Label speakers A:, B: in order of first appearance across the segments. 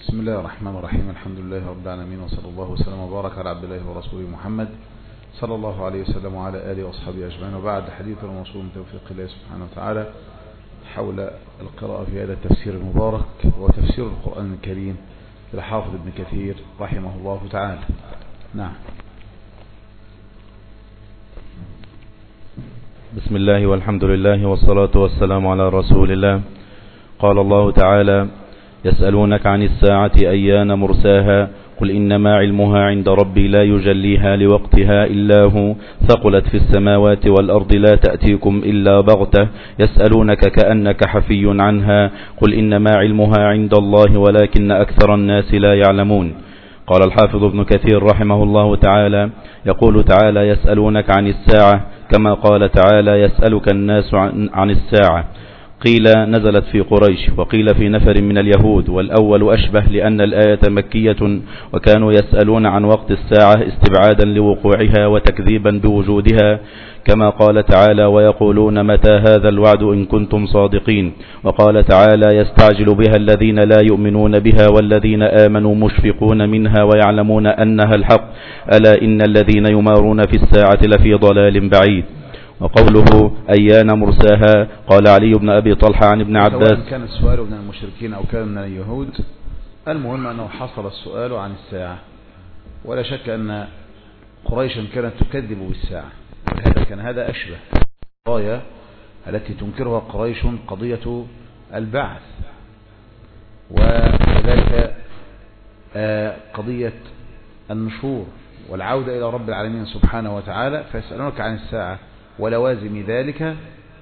A: بسم الله الرحمن الرحيم. الحمد لله رب العالمين، وصلى الله وسلم وبارك على عبد الله ورسوله محمد صلى الله عليه وسلم وعلى آله وأصحابه أجمعين. وبعد، حديث الموصول من توفيق الله سبحانه وتعالى حول القراءة في هذا التفسير المبارك، وتفسير القرآن الكريم للحافظ ابن كثير رحمه الله تعالى. نعم.
B: بسم الله والحمد لله والصلاة والسلام على رسول الله. قال الله تعالى: يسألونك عن الساعة أيان مرساها قل إنما علمها عند ربي لا يجليها لوقتها إلا هو ثقلت في السماوات والأرض لا تأتيكم إلا بغتة يسألونك كأنك حفي عنها قل إنما علمها عند الله ولكن أكثر الناس لا يعلمون. قال الحافظ ابن كثير رحمه الله تعالى: يقول تعالى: يسألونك عن الساعة، كما قال تعالى: يسألك الناس عن الساعة. قيل نزلت في قريش، وقيل في نفر من اليهود، والأول أشبه لأن الآية مكية، وكانوا يسألون عن وقت الساعة استبعادا لوقوعها وتكذيبا بوجودها، كما قال تعالى: ويقولون متى هذا الوعد إن كنتم صادقين. وقال تعالى: يستعجل بها الذين لا يؤمنون بها والذين آمنوا مشفقون منها ويعلمون أنها الحق ألا إن الذين يمارون في الساعة لفي ضلال بعيد. وقوله أيان مرساها، قال علي بن أبي طلحة عن ابن عباس:
A: سواء كان السؤال من المشركين أو كان من اليهود، المهم أنه حصل السؤال عن الساعة، ولا شك أن قريشا كانت تكذب بالساعة، ولهذا كان هذا أشبه القضايا التي تنكرها قريش قضية البعث، وكذلك قضية النشور والعودة إلى رب العالمين سبحانه وتعالى. فيسألونك عن الساعة ولوازم ذلك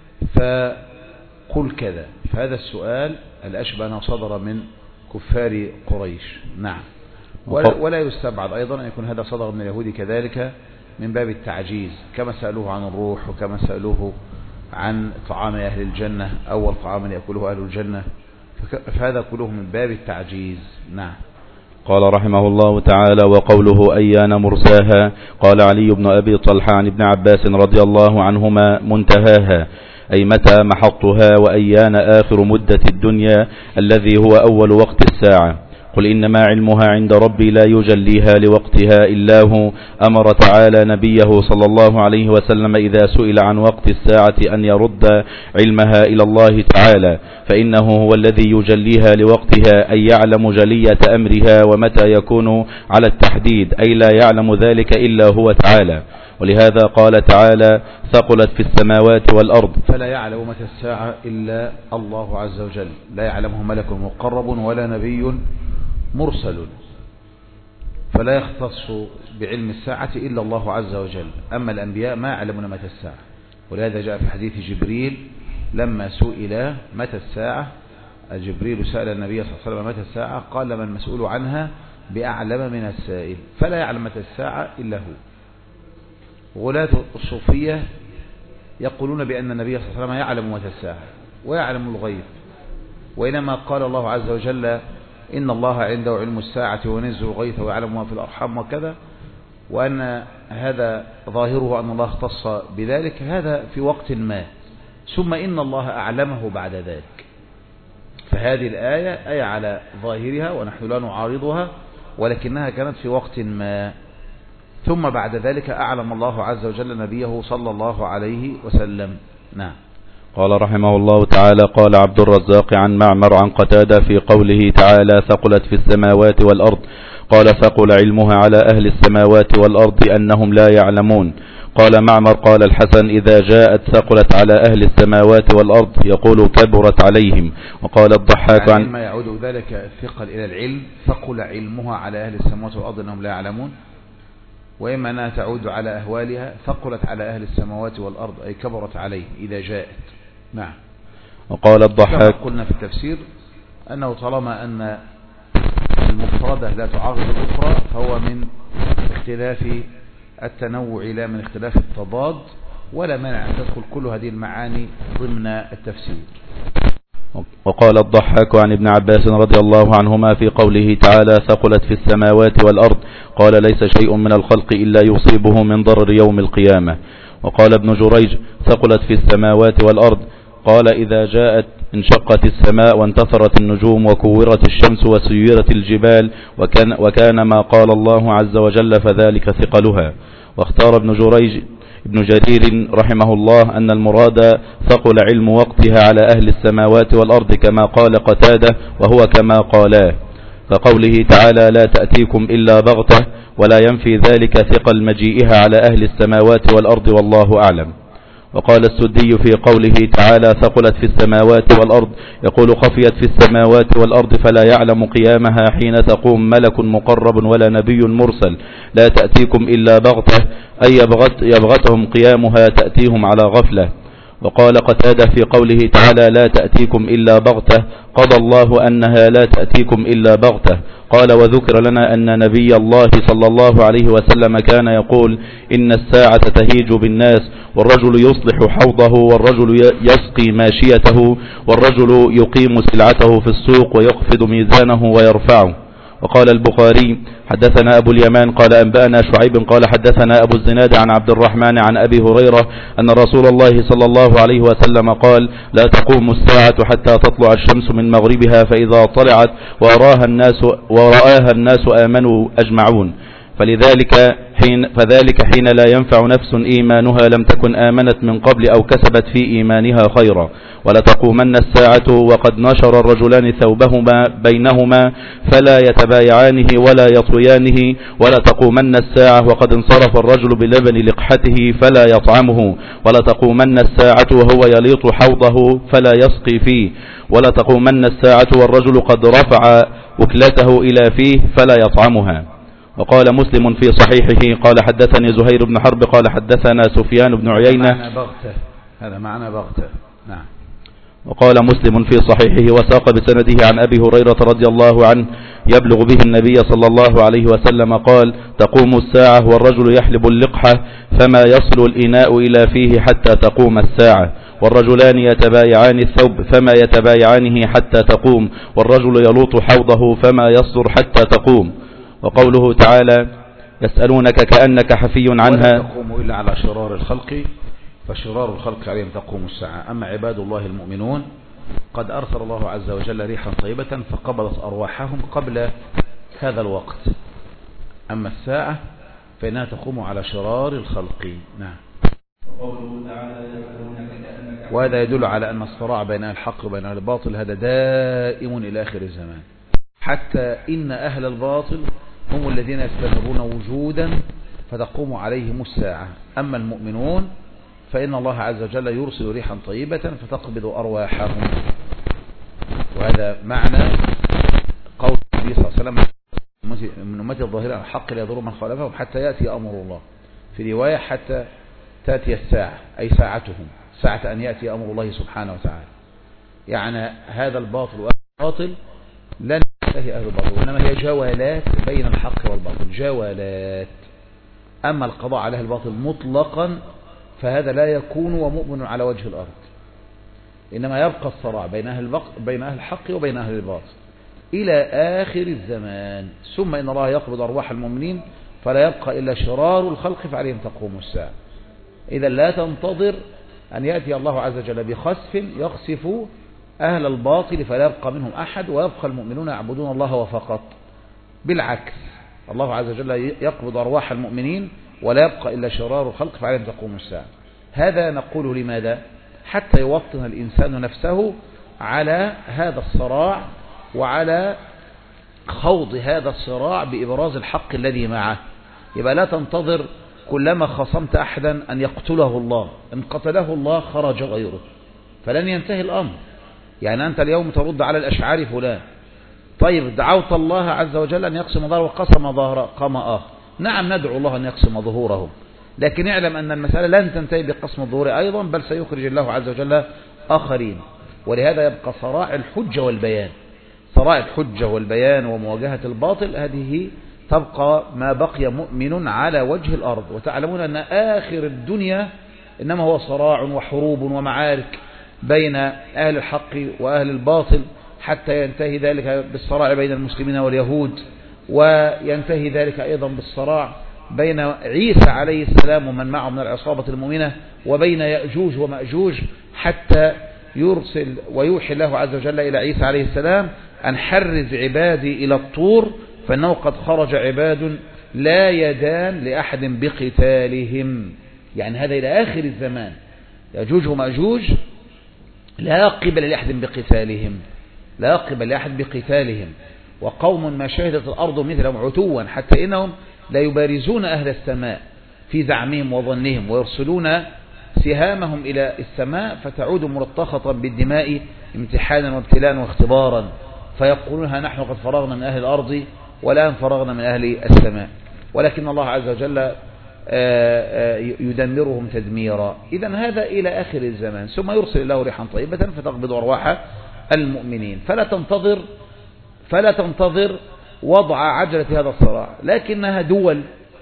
A: فقل كذا. فهذا السؤال الأشبه أنه صدر من كفار قريش. نعم. ولا يستبعد أيضا أن يكون هذا صدر من اليهود كذلك من باب التعجيز، كما سألوه عن الروح، وكما سألوه عن طعام أهل الجنة، أول طعام يأكله أهل الجنة، فهذا كله من باب التعجيز. نعم.
B: قال رحمه الله تعالى: وقوله أيان مرساها، قال علي بن أبي طلحة عن ابن عباس رضي الله عنهما: منتهاها، أي متى محطها، وأيان آخر مدة الدنيا الذي هو أول وقت الساعة. قل إنما علمها عند ربي لا يجليها لوقتها إلا هو. أمر تعالى نبيه صلى الله عليه وسلم إذا سئل عن وقت الساعة أن يرد علمها إلى الله تعالى، فإنه هو الذي يجليها لوقتها، أي يعلم جلية أمرها ومتى يكون على التحديد، أي لا يعلم ذلك إلا هو تعالى. ولهذا قال تعالى: ثقلت في السماوات والأرض.
A: فلا يعلم متى الساعة إلا الله عز وجل، لا يعلمه ملك مقرب ولا نبي مرسل، فلا يختص بعلم الساعة إلا الله عز وجل. أما الأنبياء ما يعلمون متى الساعة، ولهذا جاء في حديث جبريل لما سئل متى الساعة، جبريل سأل النبي صلى الله عليه وسلم متى الساعة، قال: ما المسؤول عنها بأعلم من السائل. فلا يعلم متى الساعة إلا هو. غلاة الصوفية يقولون بأن النبي صلى الله عليه وسلم يعلم متى الساعة ويعلم الغيب، وإنما قال الله عز وجل: إن الله عنده علم الساعة وينزل الغيث ويعلم ما في الأرحام وكذا، وأن هذا ظاهره أن الله اختص بذلك، هذا في وقت ما، ثم إن الله أعلمه بعد ذلك. فهذه الآية آية على ظاهرها ونحن لا نعارضها، ولكنها كانت في وقت ما، ثم بعد ذلك أعلم الله عز وجل نبيه صلى الله عليه وسلم. نعم.
B: قال رحمه الله تعالى: قال عبد الرزاق عن معمر عن قتادة في قوله تعالى: ثقلت في السماوات والأرض، قال: ثقل علمها على أهل السماوات والأرض أنهم لا يعلمون. قال معمر: قال الحسن: إذا جاءت ثقلت على أهل السماوات والأرض يقول كبرت عليهم. وقال الضحاك
A: يعني ما يعود ذلك الثقل إلى العلم، ثقل علمها على أهل السماوات والأرض أنهم لا يعلمون، وإما أنها تعود على أهوالها، ثقلت على أهل السماوات والأرض أي كبرت عليه إذا جاءت. نعم.
B: وقال الضحاك:
A: قلنا في التفسير أنه طالما أن المفردة لا تعارض الأخرى فهو من اختلاف التنوع لا من اختلاف التضاد، ولا مانع أن تدخل كل هذه المعاني ضمن التفسير.
B: وقال الضحاك عن ابن عباس رضي الله عنهما في قوله تعالى: ثقلت في السماوات والأرض، قال: ليس شيء من الخلق إلا يصيبه من ضرر يوم القيامة. وقال ابن جريج: ثقلت في السماوات والأرض، قال: إذا جاءت انشقت السماء وانتثرت النجوم وكورت الشمس وسيرت الجبال وكان ما قال الله عز وجل فذلك ثقلها. واختار ابن جرير رحمه الله أن المراد ثقل علم وقتها على أهل السماوات والأرض كما قال قتادة وهو كما قالاه، فقوله تعالى لا تأتيكم إلا بغتة ولا ينفي ذلك ثقل مجيئها على أهل السماوات والأرض والله أعلم. وقال السدي في قوله تعالى ثقلت في السماوات والأرض يقول خفيت في السماوات والأرض فلا يعلم قيامها حين تقوم ملك مقرب ولا نبي مرسل، لا تأتيكم إلا بغتة أي يبغتهم قيامها تأتيهم على غفلة. وقال قتادة في قوله تعالى لا تأتيكم إلا بغتة قضى الله أنها لا تأتيكم إلا بغتة. قال وذكر لنا أن نبي الله صلى الله عليه وسلم كان يقول إن الساعة تهيج بالناس والرجل يصلح حوضه والرجل يسقي ماشيته والرجل يقيم سلعته في السوق ويخفض ميزانه ويرفعه. وقال البخاري حدثنا أبو اليمان قال أنبأنا شعيب قال حدثنا أبو الزناد عن عبد الرحمن عن أبي هريرة أن رسول الله صلى الله عليه وسلم قال لا تقوم الساعة حتى تطلع الشمس من مغربها فإذا طلعت ورآها الناس آمنوا أجمعون، فذلك حين لا ينفع نفس إيمانها لم تكن آمنت من قبل أو كسبت في إيمانها خيرا. ولتقومن الساعة وقد نشر الرجلان ثوبهما بينهما فلا يتبايعانه ولا يطويانه، ولتقومن الساعة وقد انصرف الرجل بلبن لقحته فلا يطعمه، ولتقومن الساعة وهو يليط حوضه فلا يسقي فيه، ولتقومن الساعة والرجل قد رفع وكلته إلى فيه فلا يطعمها. وقال مسلم في صحيحه قال حدثني زهير بن حرب قال حدثنا سفيان بن عيينة
A: هذا معنى بغتة. نعم.
B: وقال مسلم في صحيحه وساق بسنده عن أبي هريرة رضي الله عنه يبلغ به النبي صلى الله عليه وسلم قال تقوم الساعة والرجل يحلب اللقحة فما يصل الإناء إلى فيه حتى تقوم الساعة، والرجلان يتبايعان الثوب فما يتبايعانه حتى تقوم، والرجل يلوط حوضه فما يصدر حتى تقوم. وقوله تعالى يسألونك كأنك حفي عنها
A: ولا تقوم إلا على شرار الخلق فشرار الخلق عليهم تقوم الساعة. أما عباد الله المؤمنون قد أرسل الله عز وجل ريحا طيبة فقبضت أرواحهم قبل هذا الوقت. أما الساعة فإنها تقوم على شرار الخلق. نعم. وهذا يدل على أن الصراع بين الحق وبين الباطل هذا دائم إلى آخر الزمان، حتى إن أهل الباطل هم الذين يستمرون وجودا فتقوم عليهم الساعة. أما المؤمنون فإن الله عز وجل يرسل ريحا طيبة فتقبض أرواحهم. وهذا معنى قول النبي صلى الله عليه وسلم من أمتي الظاهرة الحق لا يضر من خالفهم حتى يأتي أمر الله، في رواية حتى تأتي الساعة أي ساعتهم، ساعة أن يأتي أمر الله سبحانه وتعالى. يعني هذا الباطل والباطل لن ينتهي أهل الباطل، وإنما هي جوالات بين الحق والباطل، جوالات. أما القضاء على الباطل مطلقا فهذا لا يكون ومؤمن على وجه الأرض، إنما يبقى الصراع بين أهل الحق وبين أهل الباطل إلى آخر الزمان. ثم إن الله يقبض أرواح المؤمنين فلا يبقى إلا شرار الخلق فعليهم تقوم الساعة. إذا لا تنتظر أن يأتي الله عز وجل بخسف يخسف أهل الباطل فلا يبقى منهم أحد ويبقى المؤمنون يعبدون الله وفقط. بالعكس، الله عز وجل يقبض أرواح المؤمنين ولا يبقى إلا شرار الخلق فعليهم تقوم الساعة. هذا نقول لماذا؟ حتى يوطن الإنسان نفسه على هذا الصراع وعلى خوض هذا الصراع بإبراز الحق الذي معه. يبقى لا تنتظر كلما خصمت أحدا أن يقتله الله، إن قتله الله خرج غيره فلن ينتهي الأمر. يعني أنت اليوم ترد على الأشعار فلان، طيب دعوت الله عز وجل أن يقسم ظهره وقسم ظهره قام آخر، نعم ندعو الله أن يقسم ظهوره، لكن اعلم أن المسألة لن تنتهي بقسم الظهور أيضا، بل سيخرج الله عز وجل آخرين. ولهذا يبقى صراع الحجة والبيان، صراع الحجة والبيان ومواجهة الباطل، هذه تبقى ما بقي مؤمن على وجه الأرض. وتعلمون أن آخر الدنيا إنما هو صراع وحروب ومعارك بين أهل الحق وأهل الباطل، حتى ينتهي ذلك بالصراع بين المسلمين واليهود، وينتهي ذلك أيضا بالصراع بين عيسى عليه السلام ومن معه من العصابة المؤمنة وبين يأجوج ومأجوج، حتى يرسل ويوحي الله عز وجل إلى عيسى عليه السلام أن حرز عبادي إلى الطور فإنه قد خرج عباد لا يدان لأحد بقتالهم. يعني هذا إلى آخر الزمان، يجوج ومأجوج لا قبل لأحد بقتالهم، لا قبل لأحد بقتالهم. وقوم ما شهدت الأرض مثلهم عتوا حتى إنهم لا يبارزون أهل السماء في زعمهم وظنهم، ويرسلون سهامهم إلى السماء فتعود ملطخة بالدماء امتحانا وابتلاء واختبارا، فيقولون ها نحن قد فرغنا من أهل الأرض والآن فرغنا من أهل السماء، ولكن الله عز وجل يدمرهم تدميرا. إذن هذا إلى آخر الزمان، ثم يرسل الله ريحا طيبة فتقبض أرواح المؤمنين. فلا تنتظر وضع عجلة هذا الصراع، لكنها دول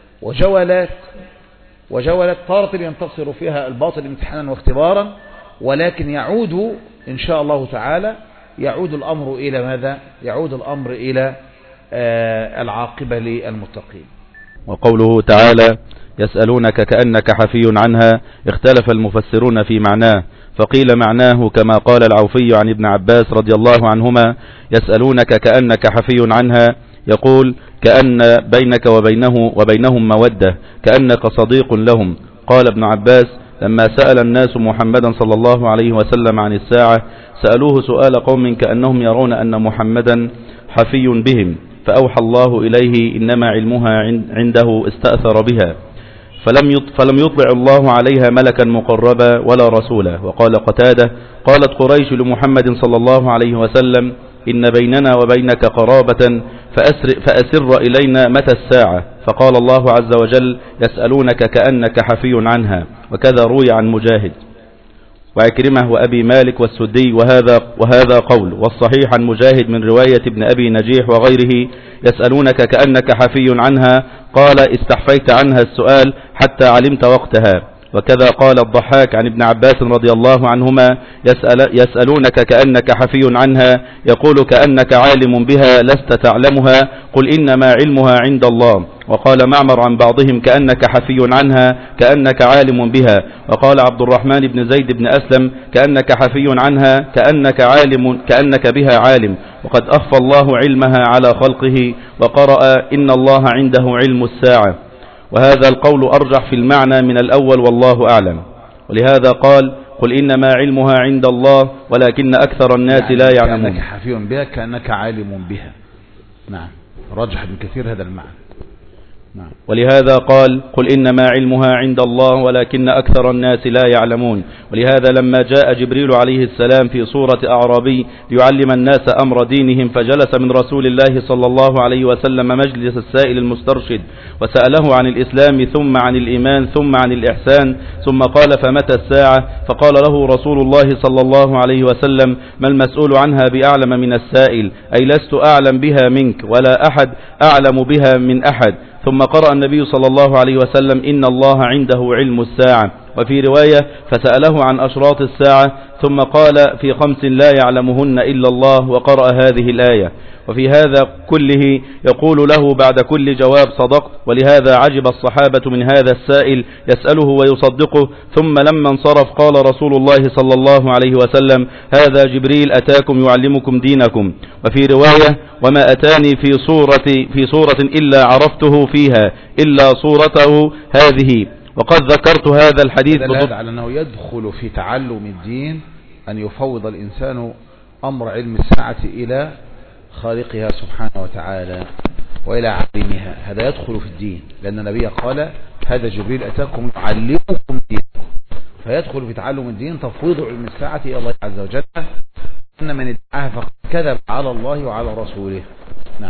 A: وجولات طارة ينتصر فيها الباطل امتحانا واختبارا، ولكن يعود إن شاء الله تعالى يعود الأمر إلى ماذا؟ يعود الأمر إلى العاقبة للمتقين.
B: وقوله تعالى يسألونك كأنك حفي عنها، اختلف المفسرون في معناه، فقيل معناه كما قال العوفي عن ابن عباس رضي الله عنهما يسألونك كأنك حفي عنها، يقول كأن بينك وبينهم مودة، كأنك صديق لهم. قال ابن عباس لما سأل الناس محمدا صلى الله عليه وسلم عن الساعة سألوه سؤال قوم كأنهم يرون أن محمدا حفي بهم، فأوحى الله إليه إنما علمها عنده استأثر بها، فلم يطلع الله عليها ملكا مقربا ولا رسولا. وقال قتادة قالت قريش لمحمد صلى الله عليه وسلم إن بيننا وبينك قرابة فأسر إلينا متى الساعة، فقال الله عز وجل يسألونك كأنك حفي عنها. وكذا روي عن مجاهد وعكرمة وأبي مالك والسدي، وهذا قول، والصحيح عن مجاهد من رواية ابن أبي نجيح وغيره يسألونك كأنك حفي عنها، قال استحفيت عنها السؤال حتى علمت وقتها. وكذا قال الضحاك عن ابن عباس رضي الله عنهما يسألونك كأنك حفي عنها، يقول كأنك عالم بها لست تعلمها، قل إنما علمها عند الله. وقال معمر عن بعضهم كأنك حفي عنها كأنك عالم بها. وقال عبد الرحمن بن زيد بن أسلم كأنك حفي عنها كأنك بها عالم، وقد أخفى الله علمها على خلقه، وقرأ إن الله عنده علم الساعة. وهذا القول أرجح في المعنى من الأول والله أعلم. ولهذا قال قل إنما علمها عند الله ولكن أكثر الناس لا يعلمون.
A: كأنك حفي بها كأنك عالم بها. نعم، رجح ابن كثير هذا المعنى. نعم.
B: ولهذا قال قل إنما علمها عند الله ولكن أكثر الناس لا يعلمون. ولهذا لما جاء جبريل عليه السلام في صورة أعرابي ليعلم الناس أمر دينهم، فجلس من رسول الله صلى الله عليه وسلم مجلس السائل المسترشد، وسأله عن الإسلام ثم عن الإيمان ثم عن الإحسان، ثم قال فمتى الساعة؟ فقال له رسول الله صلى الله عليه وسلم ما المسؤول عنها بأعلم من السائل، أي لست أعلم بها منك ولا أحد أعلم بها من أحد. ثم قرأ النبي صلى الله عليه وسلم إن الله عنده علم الساعة. وفي رواية فسأله عن أشراط الساعة، ثم قال في 5 لا يعلمهن إلا الله، وقرأ هذه الآية. وفي هذا كله يقول له بعد كل جواب صدقت. ولهذا عجب الصحابة من هذا السائل يسأله ويصدقه. ثم لما انصرف قال رسول الله صلى الله عليه وسلم هذا جبريل أتاكم يعلمكم دينكم. وفي رواية وما أتاني في صورة إلا عرفته فيها إلا صورته هذه. وقد ذكرت هذا الحديث
A: دلالة على أنه يدخل في تعلم الدين أن يفوض الإنسان أمر علم الساعة إلى خالقها سبحانه وتعالى وإلى عالمها. هذا يدخل في الدين، لأن النبي قال هذا جبريل أتاكم يعلمكم دينكم، فيدخل في تعلم الدين تفويض علم الساعة إلى الله عز وجل، أن من ادعاها فقد كذب على الله وعلى رسوله. نعم.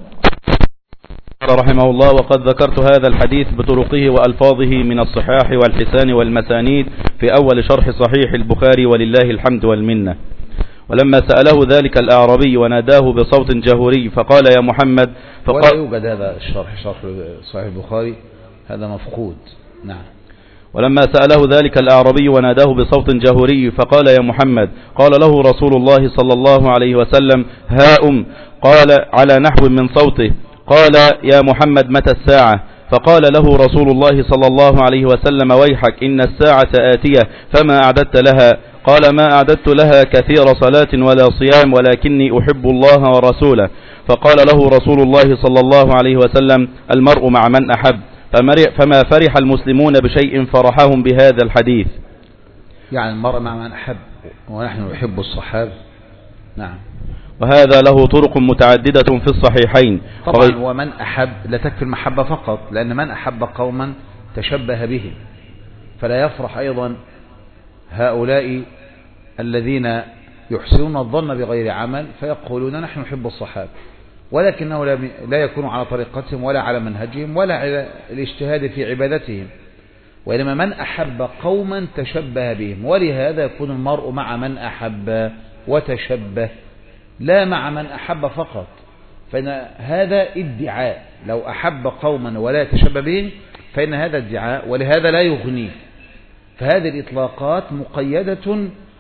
B: رحمه الله وقد ذكرت هذا الحديث بطرقه وألفاظه من الصحاح والحسان والمسانيد في أول شرح صحيح البخاري ولله الحمد والمنة. ولما سأله ذلك الأعرابي وناداه بصوت جهوري فقال يا محمد
A: ولا يوجد هذا الشرح، شرح صحيح البخاري هذا مفقود. نعم.
B: ولما سأله ذلك الأعرابي وناداه بصوت جهوري فقال يا محمد، قال له رسول الله صلى الله عليه وسلم قال على نحو من صوته، قال يا محمد متى الساعة؟ فقال له رسول الله صلى الله عليه وسلم: ويحك إن الساعة آتية فما أعددت لها؟ قال: ما أعددت لها كثير صلاة ولا صيام، ولكني أحب الله ورسوله. فقال له رسول الله صلى الله عليه وسلم: المرء مع من أحب. فما فرح المسلمون بشيء فرحهم بهذا الحديث.
A: يعني المرء مع من أحب، ونحن نحب الصحابة. نعم.
B: وهذا له طرق متعددة في الصحيحين.
A: طبعا ومن أحب لا تكفي المحبة فقط، لأن من أحب قوما تشبه بهم، فلا يفرح أيضا هؤلاء الذين يحسنون الظن بغير عمل فيقولون نحن نحب الصحابة، ولكنه لا يكون على طريقتهم ولا على منهجهم ولا على الاجتهاد في عبادتهم، وإنما من أحب قوما تشبه بهم. ولهذا يكون المرء مع من أحب وتشبه، لا مع من أحب فقط، فإن هذا ادعاء. لو أحب قوما ولا يتشبه بهم فإن هذا ادعاء، ولهذا لا يغنيه. فهذه الإطلاقات مقيدة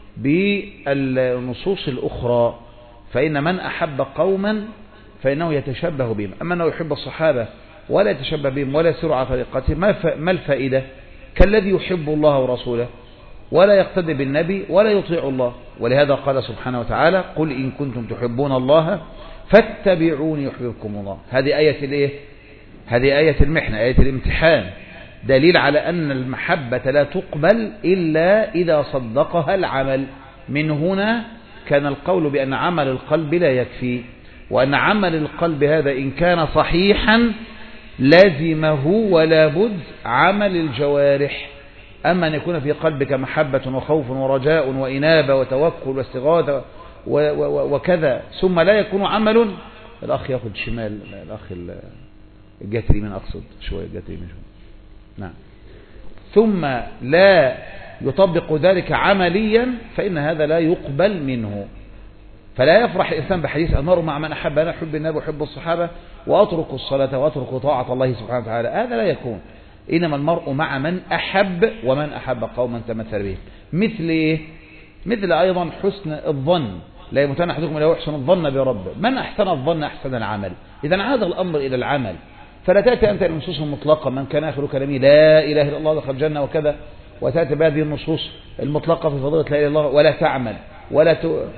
A: بالنصوص الأخرى، فإن من أحب قوما فإنه يتشبه بهم. أما أنه يحب الصحابة ولا يتشبه بهم ولا يسير على طريقتهم، ما الفائدة؟ كالذي يحب الله ورسوله ولا يقتدي بالنبي ولا يطيع الله. ولهذا قال سبحانه وتعالى: قل إن كنتم تحبون الله فاتبعوني يحببكم الله. هذه آية الإيه؟ هذه آية المحنة، آية الامتحان، دليل على أن المحبة لا تقبل إلا إذا صدقها العمل. من هنا كان القول بأن عمل القلب لا يكفي، وأن عمل القلب هذا إن كان صحيحا لازمه ولا بد عمل الجوارح. أما أن يكون في قلبك محبة وخوف ورجاء وإنابة وتوكل واستغاثة وكذا ثم لا يكون عمل. الأخ يأخذ شمال، الأخ الجاتري من أقصد شوية الجاتري من شوية. نعم. ثم لا يطبق ذلك عمليا فإن هذا لا يقبل منه. فلا يفرح الإنسان بحديث المرء مع من أحب، أنا أحب النبي وأحب الصحابة وأترك الصلاة وأترك طاعة الله سبحانه وتعالى، هذا لا يكون. إنما المرء مع من أحب، ومن أحب قوما تمثل به. مثل إيه؟ مثل أيضا حسن الظن، لا يموتن أحدكم إلا يحسن الظن بربه. من أحسن الظن أحسن العمل. إذا عاد الأمر إلى العمل، فلا تأتي أنت النصوص المطلقة: من كان آخر كلامه لا إله إلا الله دخل الجنة وكذا، وتأتي بهذه النصوص المطلقة في فضيلة لا إله إلا الله، ولا تعمل ولا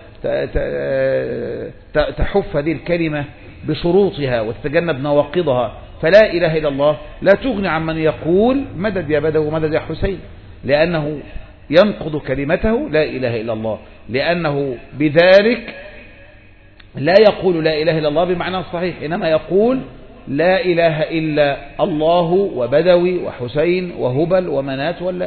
A: تحف هذه الكلمة بشروطها وتتجنب نواقضها. فلا إله إلا الله لا تغني عن من يقول مدد يا بدو ومدد يا حسين، لأنه ينقض كلمته لا إله إلا الله، لأنه بذلك لا يقول لا إله إلا الله بمعنى الصحيح، إنما يقول لا إله إلا الله وبدوي وحسين وهبل ومنات واللات،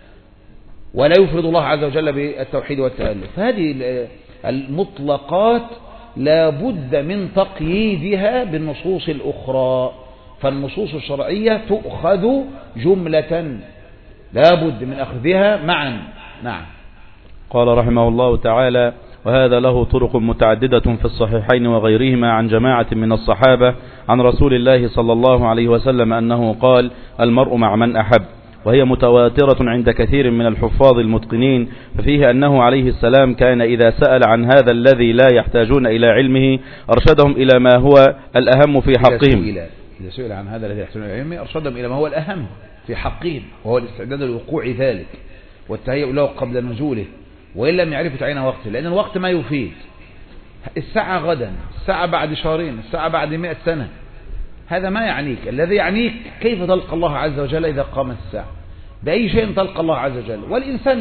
A: ولا يفرض الله عز وجل بالتوحيد والتألف. فهذه المطلقات لا بد من تقييدها بالنصوص الأخرى، فالنصوص الشرعية تؤخذ جملة، لا بد من أخذها معا. نعم.
B: قال رحمه الله تعالى: وهذا له طرق متعددة في الصحيحين وغيرهما عن جماعة من الصحابة عن رسول الله صلى الله عليه وسلم أنه قال: المرء مع من أحب. وهي متواترة عند كثير من الحفاظ المتقنين، ففيه أنه عليه السلام كان إذا سأل عن هذا الذي لا يحتاجون إلى علمه أرشدهم إلى ما هو الأهم في حقهم.
A: إذا سئل عن هذا الذي يحتاجون إلى علمه أرشدهم إلى ما هو الأهم في حقهم، وهو الاستعداد لوقوع ذلك والتهيؤ له قبل نزوله، وإن لم يعرفوا تعيين وقته، لأن الوقت ما يفيد. الساعة غدا، الساعة بعد شهرين، الساعة بعد 100 سنة، هذا ما يعنيك. الذي يعنيك كيف تلقى الله عز وجل إذا قامت الساعة، بأي شيء تلقى الله عز وجل. والإنسان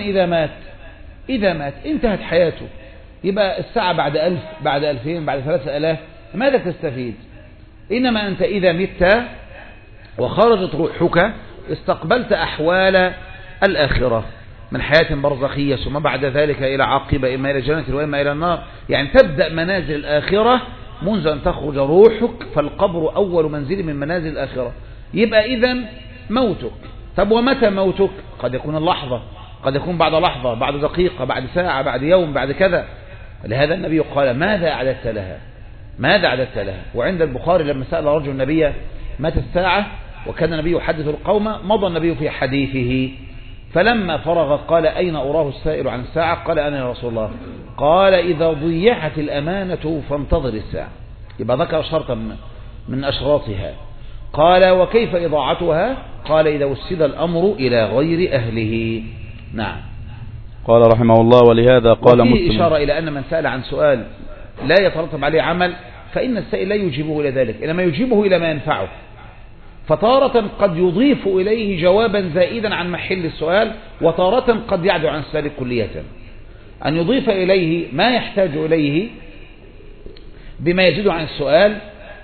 A: إذا مات انتهت حياته، يبقى الساعة بعد 1000 بعد 2000 بعد 3000 ماذا تستفيد؟ إنما أنت إذا مت وخرجت روحك استقبلت أحوال الآخرة من حياة برزخية، ثم بعد ذلك إلى عاقبة، إما إلى الجنة وإما إلى النار. يعني تبدأ منازل الآخرة منذ أن تخرج روحك، فالقبر أول منزل من منازل الآخرة. يبقى إذن موتك. طب ومتى موتك؟ قد يكون اللحظة، قد يكون بعد لحظة، بعد دقيقة، بعد ساعة، بعد يوم، بعد كذا. لهذا النبي قال: ماذا أعددت لها؟ ماذا أعددت لها؟ وعند البخاري لما سأل رجل النبي متى الساعة وكان النبي يحدث القوم، مضى النبي في حديثه، فلما فرغ قال: أين أراه السائل عن الساعة؟ قال: أنا يا رسول الله. قال: إذا ضيعت الأمانة فانتظر الساعة. يبقى ذكر شرطا من أشراطها. قال وكيف إضاعتها؟ قال إذا وسد الأمر إلى غير أهله. نعم.
B: قال رحمه الله ولهذا قال مسلم.
A: وفيه إشارة إلى أن من سأل عن سؤال لا يترتب عليه عمل فإن السائل لا يجيبه إلى ذلك، إنما يجيبه إلى ما ينفعه. فتارة قد يضيف إليه جوابا زائدا عن محل السؤال، وتارة قد يعدو عن السؤال كلية. أن يضيف إليه ما يحتاج إليه بما يزيد عن السؤال.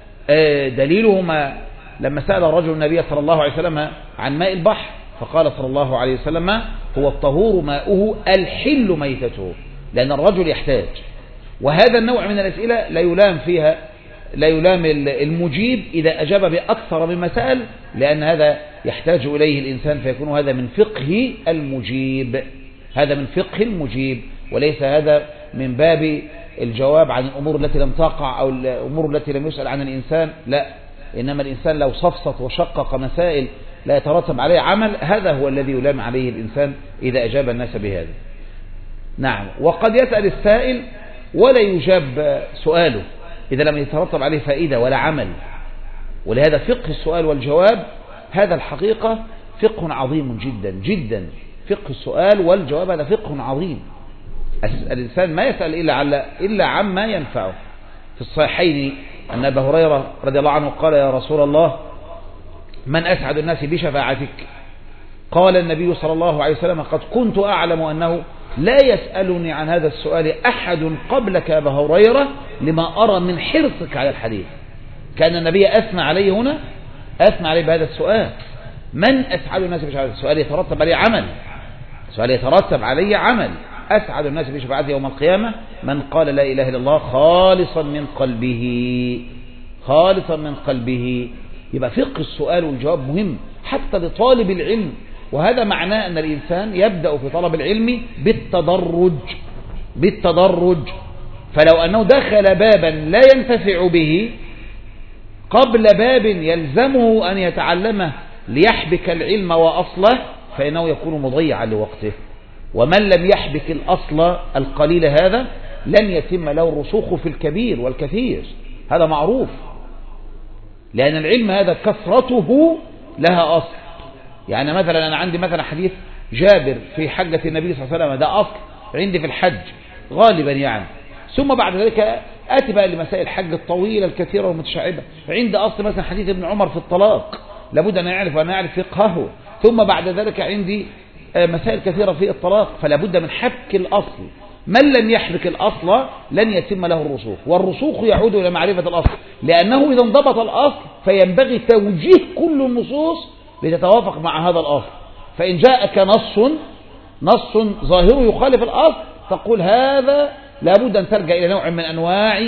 A: دليله ما لما سأل الرجل النبي صلى الله عليه وسلم عن ماء البحر، فقال صلى الله عليه وسلم هو الطهور ماؤه الحل ميتته، لأن الرجل يحتاج. وهذا النوع من الأسئلة لا يلام المجيب إذا أجاب بأكثر مما سأل، لأن هذا يحتاج إليه الإنسان، فيكون هذا من فقه المجيب، هذا من فقه المجيب، وليس هذا من باب الجواب عن الأمور التي لم تقع أو الأمور التي لم يسأل عن الإنسان. لا، إنما الإنسان لو صفصت وشقق مسائل لا يترتب عليه عمل، هذا هو الذي يلام عليه الإنسان إذا أجاب الناس بهذا. نعم. وقد يسأل السائل ولا يجاب سؤاله إذا لم يترتب عليه فائدة ولا عمل. ولهذا فقه السؤال والجواب هذا الحقيقة فقه عظيم جدا جدا. فقه السؤال والجواب هذا فقه عظيم. الإنسان ما يسأل إلا عما ينفعه. في الصحيحين أن أبا هريرة رضي الله عنه قال يا رسول الله من أسعد الناس بشفاعتك؟ قال النبي صلى الله عليه وسلم قد كنت أعلم أنه لا يسألني عن هذا السؤال أحد قبلك أبا هريرة لما أرى من حرصك على الحديث. كان النبي أثنى عليه هنا، أثنى عليه بهذا السؤال. من أسعد الناس بشفاعتك؟ السؤال يترتب عليه عمل، السؤال يترتب عليه عمل. أسعد الناس بشفاعته يوم القيامة من قال لا إله إلا الله خالصا من قلبه، خالصا من قلبه. يبقى فقه السؤال والجواب مهم حتى لطالب العلم، وهذا معناه أن الإنسان يبدأ في طلب العلم بالتدرج. فلو أنه دخل بابا لا ينتفع به قبل باب يلزمه أن يتعلمه ليحبك العلم وأصله، فإنه يكون مضيعا لوقته. ومن لم يحبك الأصل القليل هذا لن يتم له الرسوخ في الكبير والكثير، هذا معروف. لأن العلم هذا كثرته لها أصل. يعني مثلا أنا عندي مثلا حديث جابر في حجة النبي صلى الله عليه وسلم، ده أصل عندي في الحج غالبا يعني. ثم بعد ذلك آتي بقى لمسائل الحج الطويلة الكثيرة والمتشعبة. عندي أصل مثلا حديث ابن عمر في الطلاق، لابد أن يعرف فقهه. ثم بعد ذلك عندي مسائل كثيرة في الطلاق، فلا بد من حبك الأصل. من لم يحبك الأصل لن يتم له الرسوخ، والرسوخ يعود إلى معرفة الأصل، لأنه إذا انضبط الأصل فينبغي توجيه كل النصوص لتتوافق مع هذا الأصل. فإن جاءك نص ظاهره يخالف الأصل تقول هذا لابد أن ترجع إلى نوع من أنواع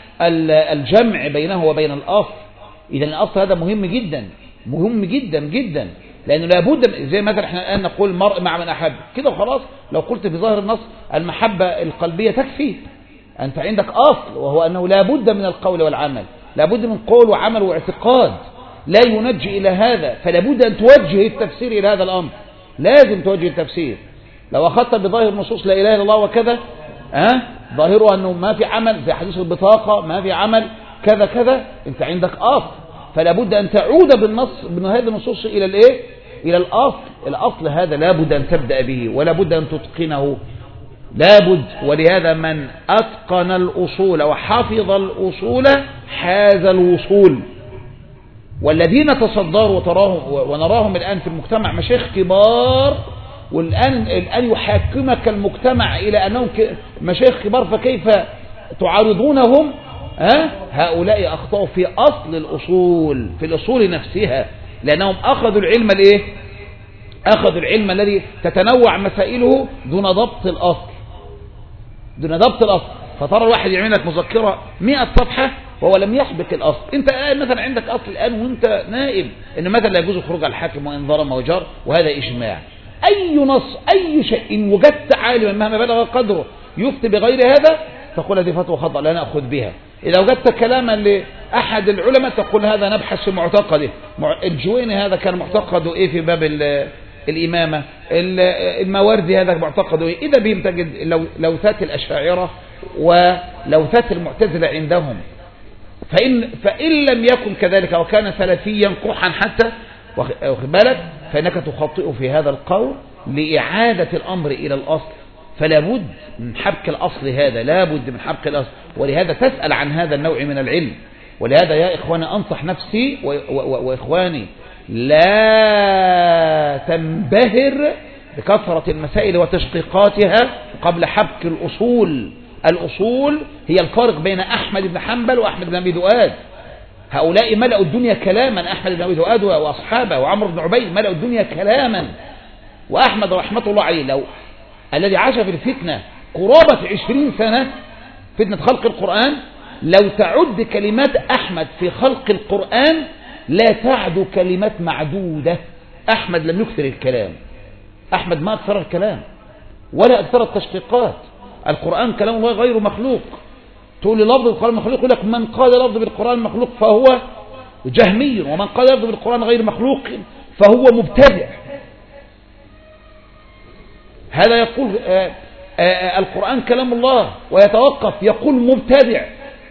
A: الجمع بينه وبين الأصل. إذا الأصل هذا مهم جدا، مهم جدا جدا، لأنه لابد زي مثلا احنا الآن نقول المرء مع من أحب كده خلاص. لو قلت في ظاهر النص المحبة القلبية تكفي، أنت عندك أصل وهو أنه لابد من القول والعمل، لابد من قول وعمل واعتقاد لا ينجي إلى هذا. فلابد أن توجه التفسير إلى هذا الأمر، لازم توجه التفسير. لو أخذت بظاهر نصوص لا إله إلا الله وكذا ظاهره أنه ما في عمل، زي حديث البطاقة ما في عمل كذا كذا، أنت عندك أصل. فلا بد أن تعود بالنص من هذه النصوص إلى الإيه؟ إلى الأصل. الأصل هذا لا بد أن تبدأ به ولا بد أن تتقنه، لابد. ولهذا من أتقن الأصول وحفظ الأصول حاز الوصول. والذين تصدروا ونراهم الآن في المجتمع مشايخ كبار، والآن يحاكمك المجتمع إلى أنهم مشايخ كبار، فكيف تعارضونهم؟ هؤلاء أخطأوا في أصل الأصول، في الأصول نفسها، لأنهم أخذوا العلم الإيه؟ أخذوا العلم الذي تتنوع مسائله دون ضبط الأصل، دون ضبط الأصل. فترى الواحد يعمل لك مذكرة 100 صفحة وهو لم يحبك الأصل. أنت مثلا عندك أصل الآن وأنت نائب إن مثلا لا يجوز خروج على الحاكم وإن ظلم وجار، وهذا إجماع. أي نص أي شيء إن وجدت عالما مهما بلغ قدره يفتي بغير هذا تقول هذه فتوى خطأ لا نأخذ بها. إذا وجدت كلاما لأحد العلماء تقول هذا نبحث في معتقده. الجويني هذا كان معتقده إيه في باب الإمامة، الماوردي هذا معتقده إيه. إذا بهم تجد لوثات الأشاعرة ولوثات المعتزلة عندهم. فإن لم يكن كذلك وكان سلفيا قحا حتى واخد بالك، فإنك تخطئ في هذا القول لإعادة الأمر إلى الأصل. فلا بد من حبك الأصل، هذا لا بد من حبك الأصل، ولهذا تسأل عن هذا النوع من العلم. ولهذا يا إخواني أنصح نفسي وإخواني لا تنبهر بكثرة المسائل وتشقيقاتها قبل حبك الأصول. الأصول هي الفارق بين أحمد بن حنبل وأحمد بن أبي دؤاد. هؤلاء ملأوا الدنيا كلاما، أحمد بن أبي دؤاد وأصحابه وعمر بن عبيد ملأوا الدنيا كلاما. وأحمد رحمة الله عليه لو الذي عاش في الفتنة قرابة 20 سنة، فتنة خلق القرآن، لو تعد كلمات أحمد في خلق القرآن لا تعد كلمات معدودة. أحمد لم يكثر الكلام، أحمد ما أكثر الكلام ولا أكثر التشقيقات. القرآن كلام الله غير مخلوق. تقول لي لفظ بالقرآن مخلوق، يقول لك من قال لفظ بالقرآن مخلوق فهو جهمي، ومن قال لفظ بالقرآن غير مخلوق فهو مبتدع. هذا يقول القرآن كلام الله ويتوقف، يقول مبتدع.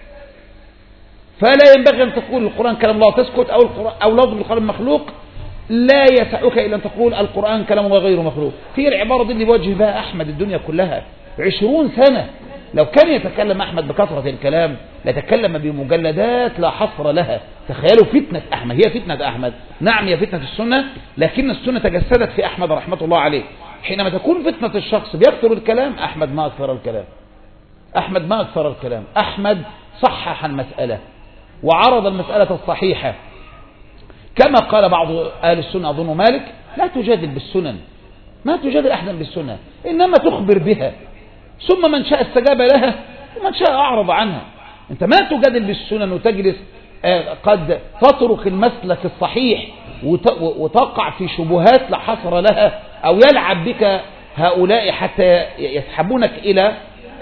A: فلا ينبغي أن تقول القرآن كلام الله تسكت، أو لفظ بالقرآن مخلوق لا يسعك إلا أن تقول القرآن كلام الله غير مخلوق. هي العبارة دي اللي بوجه بها أحمد الدنيا كلها 20 سنة. لو كان يتكلم أحمد بكثرة الكلام لتكلم بمجلدات لا حصر لها. تخيلوا فتنة أحمد، هي فتنة أحمد، نعم هي فتنة السنة، لكن السنة تجسدت في أحمد رحمة الله عليه. حينما تكون فتنة الشخص بيكثر الكلام، أحمد ما أكثر الكلام، أحمد ما أكثر الكلام. أحمد صحح المسألة وعرض المسألة الصحيحة، كما قال بعض أهل السنة أظن مالك: لا تجادل بالسنن، ما تجادل أحدا بالسنة، إنما تخبر بها، ثم من شاء استجاب لها ومن شاء أعرض عنها. أنت ما تجادل بالسنن وتجلس قد تترك المسلك الصحيح وتقع في شبهات لا حصر لها، أو يلعب بك هؤلاء حتى يسحبونك إلى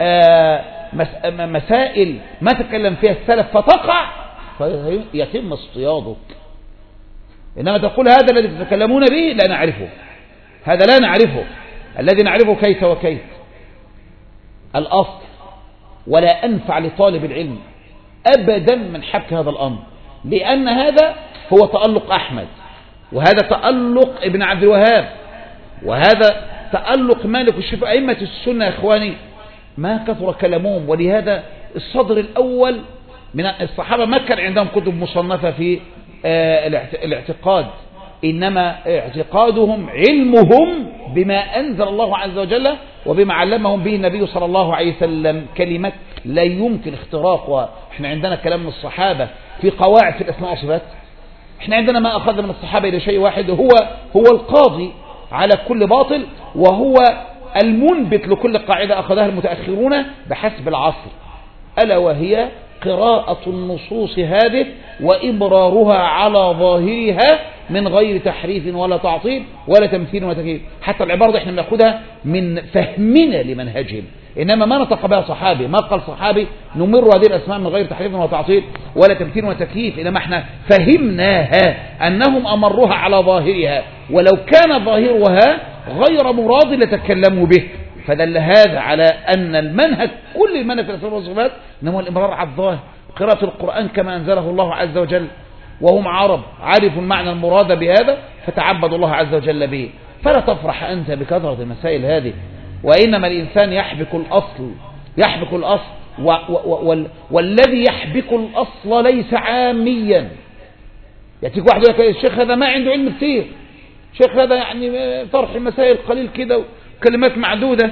A: مسائل ما تكلم فيها السلف فتقع فيتم اصطيادك. إنما تقول هذا الذي تتكلمون به لا نعرفه، هذا لا نعرفه، الذي نعرفه كيف وكيف الأصل. ولا أنفع لطالب العلم أبدا من حبك هذا الأمر، لأن هذا هو تألق أحمد، وهذا تألق ابن عبد الوهاب، وهذا تألق مالك والشافعي. أئمة السنة يا إخواني ما كثر كلامهم، ولهذا الصدر الأول من الصحابة ما كان عندهم كتب مصنفة في الاعتقاد، إنما اعتقادهم علمهم بما أنزل الله عز وجل وبما علمهم به النبي صلى الله عليه وسلم، كلمات لا يمكن اختراقها. احنا عندنا كلام من الصحابة في قواعد في الأسماء والصفات، احنا عندنا ما أخذنا من الصحابة إلى شيء واحد، هو القاضي على كل باطل، وهو المنبت لكل قاعدة أخذها المتأخرون بحسب العصر، ألا وهي قراءة النصوص هذه وإبرارها على ظاهرها من غير تحريف ولا تعطيل ولا تمثيل ولا تكييف. حتى العبارة دي احنا بناخدها من فهمنا لمنهجهم، إنما ما نطق بها صحابي، ما قال صحابي نمر هذه الأسماء من غير تحريف ولا تعطيل ولا تمثيل ولا تكييف، إنما احنا فهمناها أنهم أمروها على ظاهرها، ولو كان ظاهرها غير مراد لتكلموا به. فدل هذا على أن المنهج كل المنهج في الأسماء والصفات إنما الإمرار على الظاهر، قراءة القرآن كما أنزله الله عز وجل، وهم عرب عرفوا المعنى المراد بهذا فتعبدوا الله عز وجل به. فلا تفرح أنت بكثرة المسائل هذه، وإنما الإنسان يحبك الأصل، يحبك الأصل، والذي يحبك الأصل ليس عاميا. يأتيك واحد يقول لك الشيخ هذا ما عنده علم كثير، الشيخ هذا يعني طرح المسائل قليل كده وكلمات معدودة،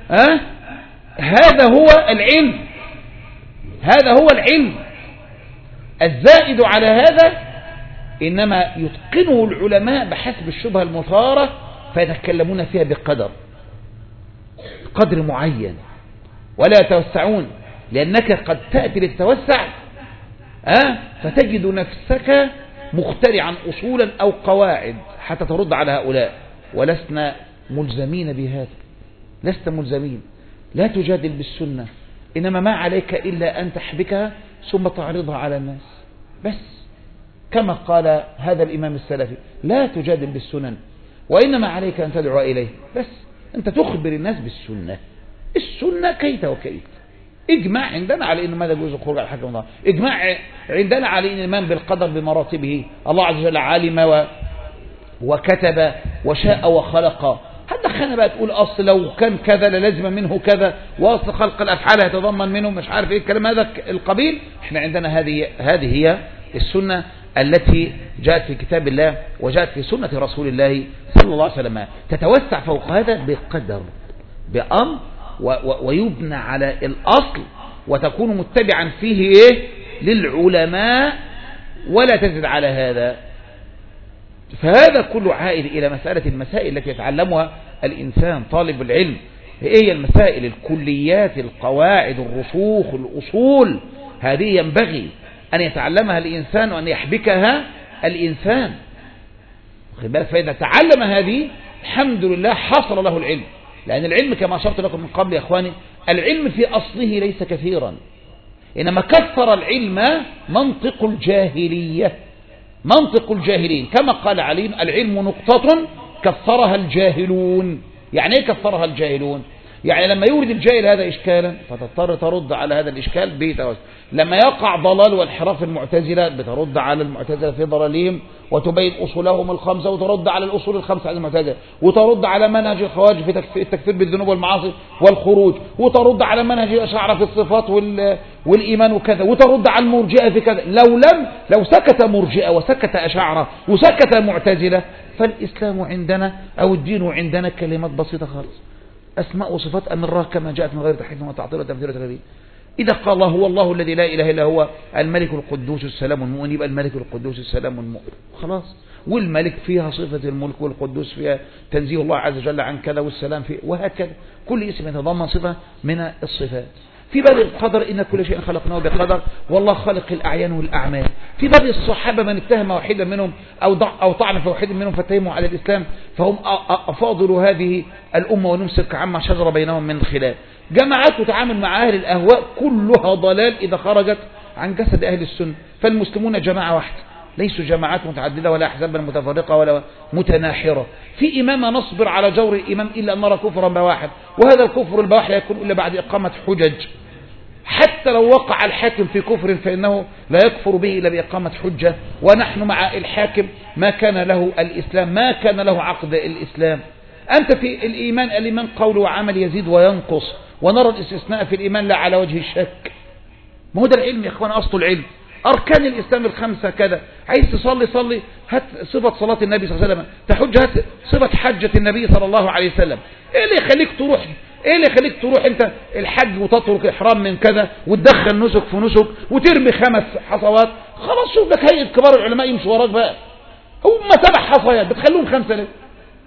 A: هذا هو العلم، هذا هو العلم. الزائد على هذا إنما يتقنه العلماء بحسب الشبهة المثارة فيتكلمون فيها بقدر معين، ولا يتوسعون، لأنك قد تأتي للتوسع فتجد نفسك مخترعا أصولا أو قواعد حتى ترد على هؤلاء، ولسنا ملزمين بهذا، لست ملزمين. لا تجادل بالسنة، إنما ما عليك إلا أن تحبكها ثم تعرضها على الناس بس، كما قال هذا الإمام السلفي: لا تجادل بالسنن وإنما عليك أن تدعو إليه بس. أنت تخبر الناس بالسنة، السنة كيت وكيت، إجماع عندنا على أن ماذا يجوز الخروج على الحاكم الله، إجماع عندنا على أن الإيمان بالقدر بمراتبه، الله عز وجل علم وكتب وشاء وخلق. هتدخلنا بقى تقول أصل لو كان كذا للازم منه كذا، وأصل خلق الأفعال يتضمن منه مش عارف إيه الكلام هذا القبيل. إحنا عندنا هذه هي السنة التي جاءت في كتاب الله وجاءت في سنة رسول الله صلى الله عليه وسلم. تتوسع فوق هذا بقدر بأمر ويبنى على الأصل وتكون متبعا فيه إيه للعلماء ولا تزد على هذا. فهذا كله عائد إلى مسألة المسائل التي يتعلمها الإنسان طالب العلم. هي المسائل الكليات القواعد الرسوخ الأصول، هذه ينبغي أن يتعلمها الإنسان وأن يحبكها الإنسان. فإذا تعلم هذه الحمد لله حصل له العلم. لأن العلم كما أشرت لكم من قبل يا أخواني، العلم في أصله ليس كثيرا، إنما كثر العلم منطق الجاهلية، منطق الجاهلين. كما قال علي العلم نقطة كثرها الجاهلون. يعني ايه كثرها الجاهلون؟ يعني لما يورد الجاهل هذا إشكالا فتضطر ترد على هذا الإشكال بتوسع. لما يقع ضلال والحراف المعتزلة بترد على المعتزلة في ضلالهم وتبين أصولهم الخمسة، وترد على الأصول الخمسة على المعتزلة، وترد على منهج الخوارج في التكفير بالذنوب والمعاصي والخروج، وترد على منهج الأشاعرة في الصفات والإيمان وكذا، وترد على المرجئة في كذا. لو سكت مرجئة وسكت أشاعرة وسكت معتزلة فالإسلام عندنا أو الدين عندنا كلمات بسيطة خالص، أسماء وصفات أمرها كما جاءت من غير تحريف وتعطيل وتمثيل وتكذيب. إذا قال الله هو الله الذي لا إله إلا هو الملك القدوس السلام المؤمن، يبقى الملك القدوس السلام المؤمن خلاص. والملك فيها صفة الملك، والقدوس فيها تنزيه الله عز وجل عن كذا، والسلام فيه، وهكذا كل اسم يتضمن صفة من الصفات. في باب القدر إن كل شيء خلقناه بقدر والله خالق الأعيان والأعمال. في باب الصحابة من اتهم واحدا منهم أو طعن في واحد منهم فاتهموا على الإسلام فهم أفاضل هذه الأمة ونمسك عما شجر بينهم من خلاف. جماعات تتعامل مع أهل الأهواء كلها ضلال إذا خرجت عن جسد أهل السنة. فالمسلمون جماعة واحدة، ليسوا جماعات متعددة ولا أحزابا متفرقة ولا متناحرة. في إمامة نصبر على جور الإمام إلا أن نرى كفرا بواحد، وهذا الكفر البواح لا يكون إلا بعد إقامة حجج. حتى لو وقع الحاكم في كفر فإنه لا يكفر به إلا بإقامة حجة. ونحن مع الحاكم ما كان له الإسلام، ما كان له عقد الإسلام. أنت في الإيمان قول وعمل يزيد وينقص، ونرى الاستثناء في الإيمان لا على وجه الشك. ما هو ده العلم يا إخوان، أصل العلم. أركان الإسلام الخمسة كذا. عايز تصلي هات صفة صلاة النبي صلى الله عليه وسلم، تحج هات صفة حجة النبي صلى الله عليه وسلم. إيه اللي يخليك تروح أنت الحج وتترك إحرام من كذا وتدخل نسك في نسك وترمي 5 حصوات؟ خلاص شوف لك هيئة كبار العلماء يمشوا وراك بقى. هم 7 حصيات بتخلوهم 5 ليه؟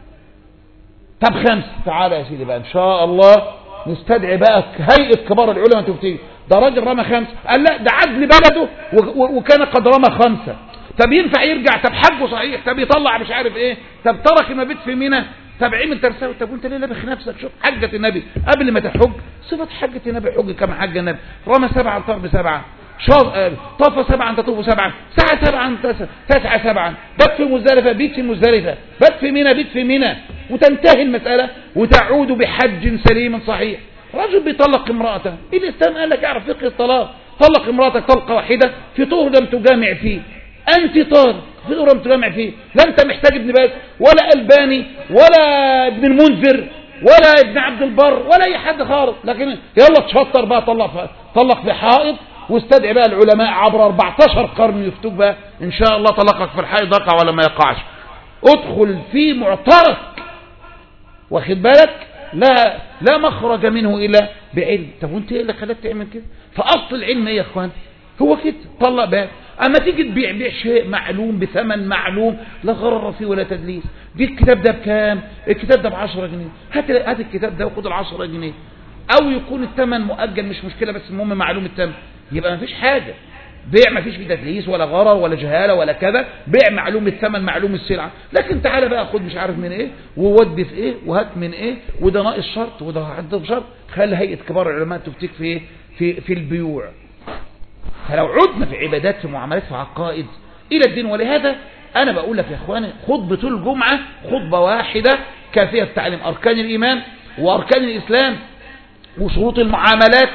A: طب 5 تعالى يا سيدي بقى إن شاء الله نستدعي بقى هيئة كبار العلماء تفتي. ده راجل رمى 5، قال لا ده عدل بلده وكان قد رمى 5. طب ينفع يرجع؟ طب حجه صحيح، طب يطلع مش عارف ايه، طب ترك المبيت في منى، طب عمل ترساوي. طب وانت ليه لابخ نفسك؟ شوف حجة النبي قبل ما تحج، صفة حجة النبي، حج كما حج النبي، رمى 7 طرب 7، طاف 7 تطوف 7، سعى 7 تسعى 7، بات في مزدلفة بيت في مزدلفة، بات في منى بيت في منى، وتنتهي المسألة وتعود بحج سليم صحيح. رجل بيطلق امرأته، الإسلام قال لك اعرف فقه الطلاق، طلق امرأتك طلقة واحدة في طهر لم تجامع فيه، أنت طالق في طهر لم تجامع فيه، لا أنت محتاج ابن باز ولا ألباني ولا ابن المنذر ولا ابن عبد البر ولا أي حد خالص، لكن يلا تشطر بقى طلق في حائط، واستدعي بقى العلماء عبر 14 قرن يفتوك بقى إن شاء الله طلقك في الحائط يقع ولا ما يقعش. ادخل في معترك، واخد بالك، لا مخرج منه إلا بعلم. طب وانت ايه اللي خلاك تعمل كده؟ فأصل العلم ايه يا اخوان؟ هو كده طلق بقى. اما تيجي تبيع شيء معلوم بثمن معلوم لا غرر فيه ولا تدليس. دي الكتاب ده بكام؟ الكتاب ده ب10 جنيه، هات الكتاب ده وخد ال10 جنيه، او يكون الثمن مؤجل مش مشكلة، بس المهم معلوم الثمن، يبقى ما فيش حاجة. بيع ما فيش فيه تدليس ولا غرر ولا جهالة ولا كذا، بيع معلوم الثمن معلوم السلعة. لكن تعالى بقى خد مش عارف من ايه وودي في ايه وهات من ايه، وده ناقص شرط وده عدد شرط. خلي هيئة كبار العلماء تفتيك في ايه؟ في البيوع. فلو عدنا في عبادات في معاملات في عقائد الى الدين. ولهذا انا بقول لك يا اخواني خطبة الجمعة خطبة واحدة كافية تعليم اركان الايمان واركان الاسلام وشروط المعاملات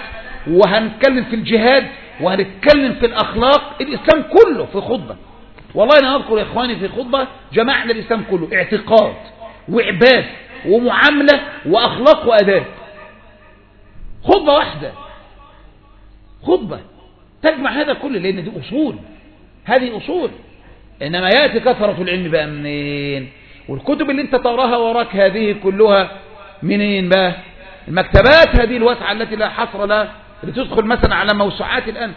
A: وهنتكلم في الجهاد وهنتكلم في الأخلاق، الإسلام كله في خطبة. والله أنا أذكر يا إخواني في خطبة جمعنا الإسلام كله، اعتقاد وعباد ومعاملة وأخلاق وأداب، خطبة واحدة، خطبة تجمع هذا كله، لأن دي أصول، هذه أصول. إنما يأتي كثرة العلم بقى منين؟ والكتب اللي انت تقراها وراك هذه كلها منين بقى؟ المكتبات هذه الواسعة التي لا حصر لها، اللي تدخل مثلا على موسوعات الآن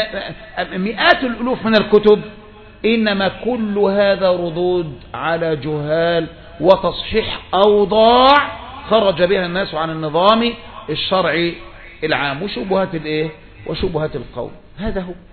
A: مئات الألوف من الكتب، إنما كل هذا ردود على جهال وتصحيح أوضاع خرج بها الناس عن النظام الشرعي العام وشبهات الايه وشبهات القول. هذا هو.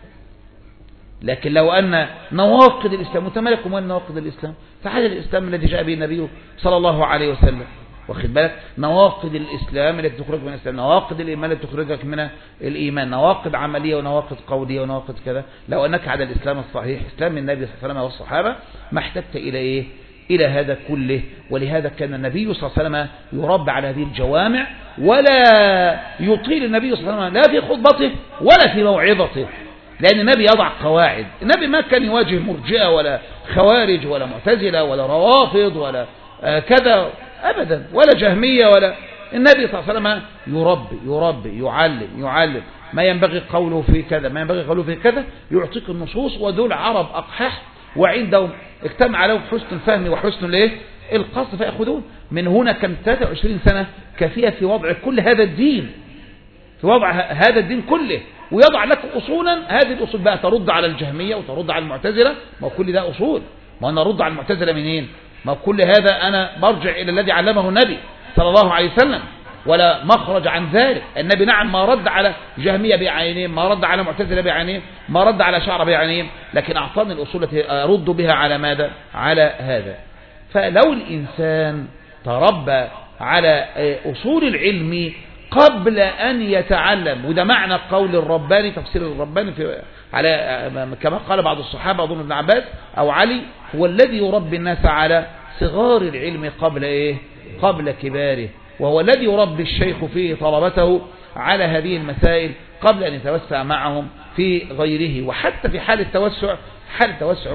A: لكن لو أن نواقض الإسلام متملكم من نواقض الإسلام، فهذا الإسلام الذي جاء به النبي صلى الله عليه وسلم، واخد بالك؟ نواقض الإسلام التي تخرج من الإسلام، نواقض الإيمان التي تخرجك من الإيمان، نواقض عملية ونواقض قولية ونواقض كذا. لو أنك على الإسلام الصحيح، إسلام النبي صلى الله عليه وسلم والصحابة، ما احتجت إلى إيه؟ إلى هذا كله. ولهذا كان النبي صلى الله عليه وسلم يربى على هذه الجوامع، ولا يطيل النبي صلى الله عليه وسلم لا في خطبته ولا في موعظته، لأن النبي يضع قواعد. النبي ما كان يواجه مرجئة ولا خوارج ولا معتزلة ولا روافض ولا كذا أبدا، ولا جهمية ولا. النبي صلى الله عليه وسلم يربي يعلم ما ينبغي قوله في كذا، ما ينبغي قوله في كذا، يعطيك النصوص. ودول عرب أقحاح وعندهم اجتمع لهم حسن الفهم وحسن الايه القصد، فيأخذون من هنا. كم 23 سنة كافية في وضع كل هذا الدين، في وضع هذا الدين كله، ويضع لك أصولا. هذه الأصول بقى ترد على الجهمية وترد على المعتزلة. ما كل ده أصول، ما أنا أرد على المعتزلة منين؟ ما كل هذا أنا برجع إلى الذي علمه النبي صلى الله عليه وسلم، ولا مخرج عن ذلك. النبي نعم ما رد على جهمية بعينين، ما رد على معتزلة بعينين، ما رد على شعر بعينين، لكن أعطاني الأصول التي أرد بها على ماذا؟ على هذا. فلو الإنسان تربى على أصول العلم قبل أن يتعلم، وده معنى قول الرباني، تفسير الرباني في على كما قال بعض الصحابة أظن ابن عباس أو علي، هو الذي يربي الناس على صغار العلم قبل إيه؟ قبل كباره، وهو الذي يربي الشيخ فيه طلبته على هذه المسائل قبل أن يتوسع معهم في غيره. وحتى في حال التوسع، حال التوسع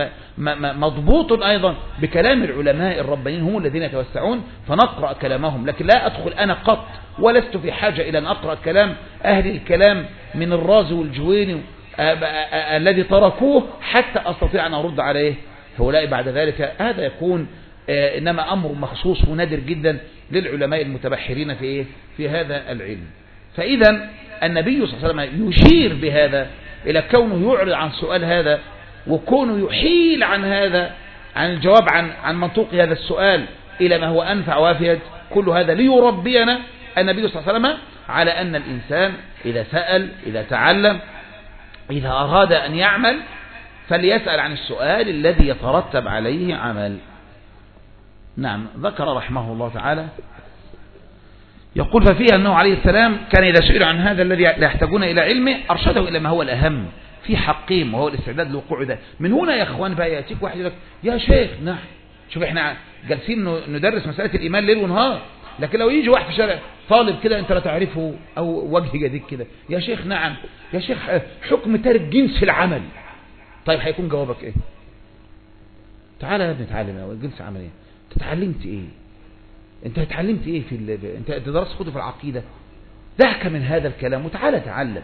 A: مضبوط أيضا بكلام العلماء الربانيين، هم الذين يتوسعون، فنقرأ كلامهم. لكن لا أدخل أنا قط، ولست في حاجة إلى أن أقرأ كلام أهل الكلام من الرازي والجويني الذي تركوه حتى أستطيع أن أرد عليه هؤلاء بعد ذلك. هذا يكون إنما أمر مخصوص ونادر جدا للعلماء المتبحرين في إيه؟ في هذا العلم. فإذا النبي صلى الله عليه وسلم يشير بهذا إلى كونه يعرض عن سؤال هذا، وكونه يحيل عن هذا، عن الجواب عن منطوق هذا السؤال إلى ما هو أنفع وافيد. كل هذا ليربينا النبي صلى الله عليه وسلم على أن الإنسان إذا سأل، إذا تعلم، إذا أراد أن يعمل، فليسأل عن السؤال الذي يترتب عليه عمل. نعم، ذكر رحمه الله تعالى يقول ففيها أنه عليه السلام كان إذا سئل عن هذا الذي لا يحتاجون إلى علمه أرشده إلى ما هو الأهم في حقهم، وهو الاستعداد لوقوع ده. من هنا يا أخوان بقى يأتيك واحد يقول لك يا شيخ نعم، شوف احنا جالسين ندرس مسألة الإيمان ليل ونهار، لكن لو يجي واحد في شارع طالب كده أنت لا تعرفه أو وجه جديد كده، يا شيخ نعم، يا شيخ حكم تارك جنس العمل، طيب هيكون جوابك إيه؟ تعالى يا ابني اتعلم جنس عمل إيه؟ أنت اتعلمت إيه؟ أنت اتعلمت إيه أنت درست خده في العقيدة؟ دعك من هذا الكلام وتعالى تعلم.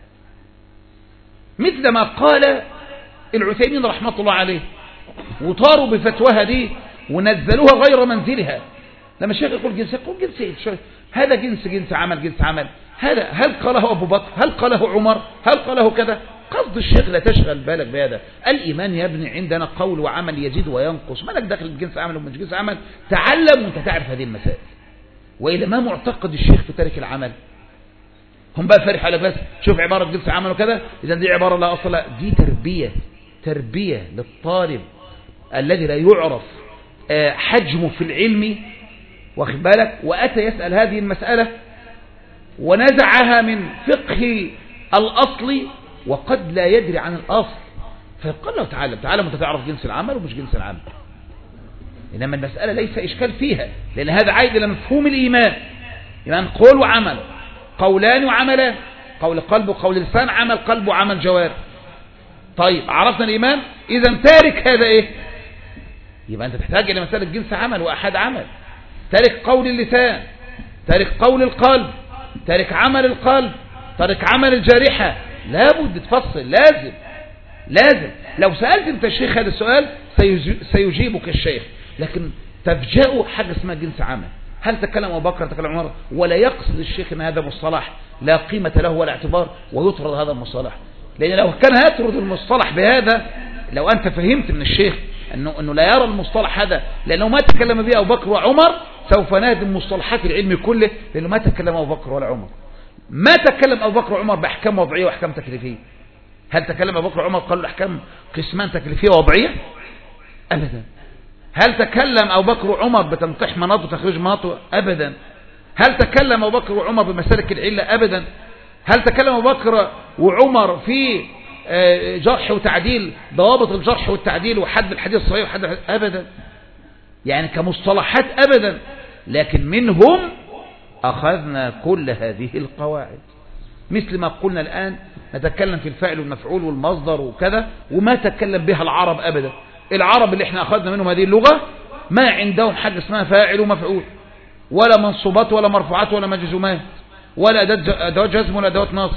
A: مثل ما قال العثيمين رحمة الله عليه، وطاروا بفتوها دي ونزلوها غير منزلها. لما الشيخ يقول جنس، يقول جنس إيه؟ هذا جنس عمل، هذا هل قاله أبو بكر؟ هل قاله عمر؟ هل قاله كذا؟ قصد الشيخ لا تشغل بالك بهذا. الإيمان يا ابني عندنا قول وعمل يزيد وينقص، ما لك داخل بجنس عمل ومش جنس عمل. تعلم وانت تعرف هذه المسائل. وإلى ما معتقد الشيخ في ترك العمل؟ هم بقى فرح على بس شوف عبارة جنس عمل وكذا، إذا دي عبارة لا أصل لها. دي تربية للطالب الذي لا يعرف حجمه في العلم، واخد بالك، وأتى يسأل هذه المسألة ونزعها من فقه الأصل وقد لا يدري عن الأصل، فيقول له تعلم وانت تعرف جنس العمل ومش جنس العمل. إنما المسألة ليس إشكال فيها، لأن هذا عائد إلى مفهوم الإيمان. إيمان قول وعمل، قولان وعملان، قول قلب وقول لسان، عمل قلب وعمل جوارح. طيب عرفنا الإيمان، إذا تارك هذا إيه؟ يبقى أنت تحتاج إلى مسألة جنس عمل وأحد عمل. تارك قول اللسان، تارك قول القلب، تارك عمل القلب، تارك عمل الجارحة، لابد تفصل. لازم لو سألت انت الشيخ هذا السؤال سيجيبك الشيخ، لكن تفجأه حاجة اسمها جنس عمل. هل تكلم أبو بكر تكلم عمر؟ ولا يقصد الشيخ ان هذا مصطلح لا قيمة له ولا اعتبار ويطرد هذا المصطلح، لأن لو كان يطرد المصطلح بهذا، لو أنت فهمت من الشيخ أنه لا يرى المصطلح هذا لأنه ما تكلم به أبو بكر وعمر، سوف نهدم مصطلحات العلم كله، لأنه ما تكلم أبو بكر ولا عمر. ما تكلم أبو بكر وعمر بأحكام وضعية وأحكام تكليفية. هل تكلم أبو بكر وعمر قالوا الأحكام قسمان تكليفية ووضعية؟ أبدا. هل تكلم أبو بكر وعمر بتنقيح مناط وتخريج مناط؟ أبدا. هل تكلم أبو بكر وعمر بمسالك العلة؟ أبدا. هل تكلم أبو بكر وعمر في جرح وتعديل، ضوابط الجرح والتعديل وحد الحديث الصحيح وحد الحديث؟ أبدا. يعني كمصطلحات أبدا، لكن منهم أخذنا كل هذه القواعد، مثل ما قلنا الآن نتكلم في الفاعل والمفعول والمصدر وكذا، وما تكلم بها العرب أبدا. العرب اللي احنا أخذنا منهم هذه اللغة ما عندهم حاجة اسمها فاعل ومفعول، ولا منصوبات ولا مرفوعات ولا مجزومات، ولا أدوات جزم ولا أدوات نصب.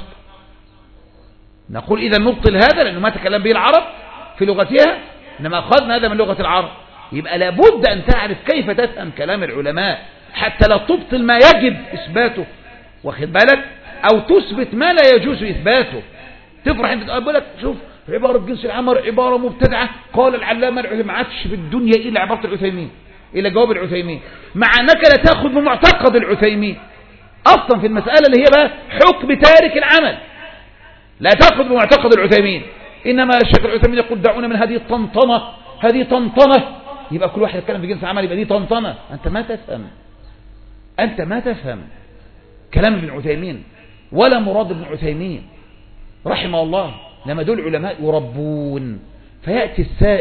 A: نقول إذا نبطل هذا لأنه ما تكلم به العرب في لغتها، إنما أخذنا هذا من لغة العرب. يبقى لابد أن تعرف كيف تفهم كلام العلماء حتى لا تبطل ما يجب إثباته، واخد بالك، أو تثبت ما لا يجوز إثباته. تفرح أنت تقول لك شوف عبارة جنس العمر عبارة مبتدعة، قال العلامة العثيمين، ما عادش في الدنيا إلا عبارة العثيمين، إلا جواب العثيمين، مع أنك لا تأخذ بمعتقد العثيمين أصلا في المسألة اللي هي بقى حكم تارك العمل، لا تأخذ بمعتقد العثيمين. إنما الشيخ العثيمين يقول دعونا من هذه الطنطنة، هذه طنطنة، يبقى كل واحد يتكلم في جنس عمل يبقى دي طنطنة. أنت ما تفهم كلام ابن عثيمين ولا مراد ابن عثيمين رحمه الله، لما دول علماء يربون. فيأتي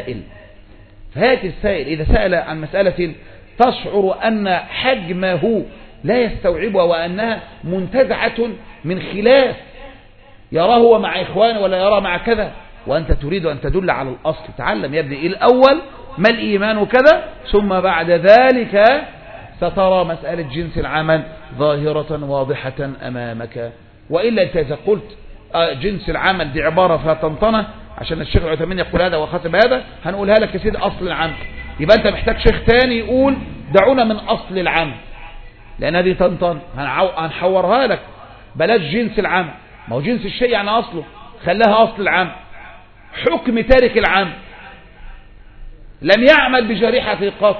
A: السائل إذا سأل عن مسألة تشعر أن حجمه لا يستوعبها وأنها منتزعة من خلاف يراه هو مع إخوانه ولا يراه مع كذا، وأنت تريد أن تدل على الأصل. تعلم يا ابني الأول ما الإيمان وكذا، ثم بعد ذلك سترى مسألة جنس العمل ظاهرة واضحة أمامك. وإلا أنت إذا قلت جنس العمل دي عبارة فيها طنطنة عشان الشيخ العثيمين يقول هذا وختم هذا، هنقولها لك يا سيدي أصل العمل، يبقى أنت محتاج شيخ تاني يقول دعونا من أصل العمل، لأن هذه طنطنة هنحورها لك. بلاش جنس العمل، ما هو جنس الشيء يعني أصله، خلاها أصل العمل. حكم تارك العمل لم يعمل بجريحة قط،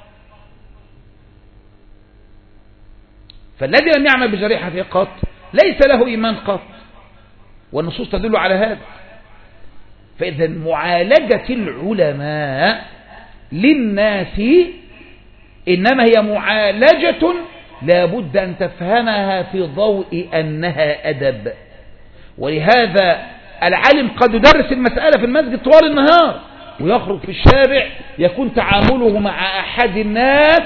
A: فالذي لم يعمل بجريحة قط ليس له إيمان قط، والنصوص تدل على هذا. فإذا معالجة العلماء للناس إنما هي معالجة لا بد أن تفهمها في ضوء أنها أدب. ولهذا العالم قد يدرس المسألة في المسجد طوال النهار ويخرج في الشارع يكون تعامله مع أحد الناس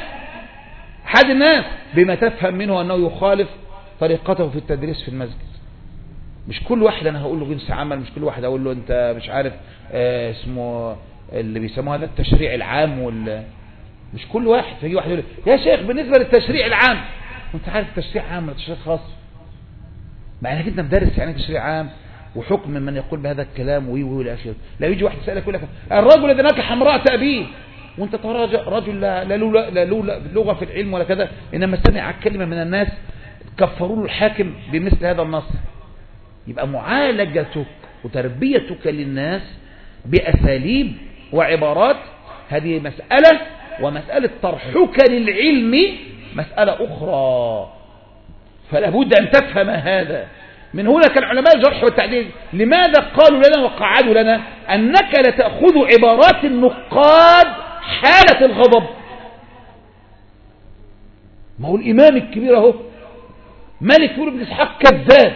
A: بما تفهم منه أنه يخالف طريقته في التدريس في المسجد. مش كل واحد أنا هقول له جنس عمل، مش كل واحد أقول له أنت مش عارف اسمه اللي بيسموه هذا التشريع العام، مش كل واحد. فيجي واحد يقول يا شيخ بالنسبة للتشريع العام، وانت عارف التشريع عام ولا تشريع خاص؟ مع انك انت مدرس يعني تشريع عام وحكم من يقول بهذا الكلام والى اخره. لا يجي واحد يسألك يقول لك الرجل الذي نكح امرأة أبيه، وانت ترى رجل لا له لغة في العلم ولا كذا، انما سمع كلمة من الناس كفروا له الحاكم بمثل هذا النص. يبقى معالجتك وتربيتك للناس بأساليب وعبارات هذه مسألة، ومسألة طرحك للعلم مسألة أخرى. فلا بد أن تفهم هذا. من هنا كان علماء الجرح والتعديل لماذا قالوا لنا وقعدوا لنا أنك لتأخذ عبارات النقاد حالة الغضب؟ ما هو الإمام الكبير اهو مالك بن إسحاق كذاب،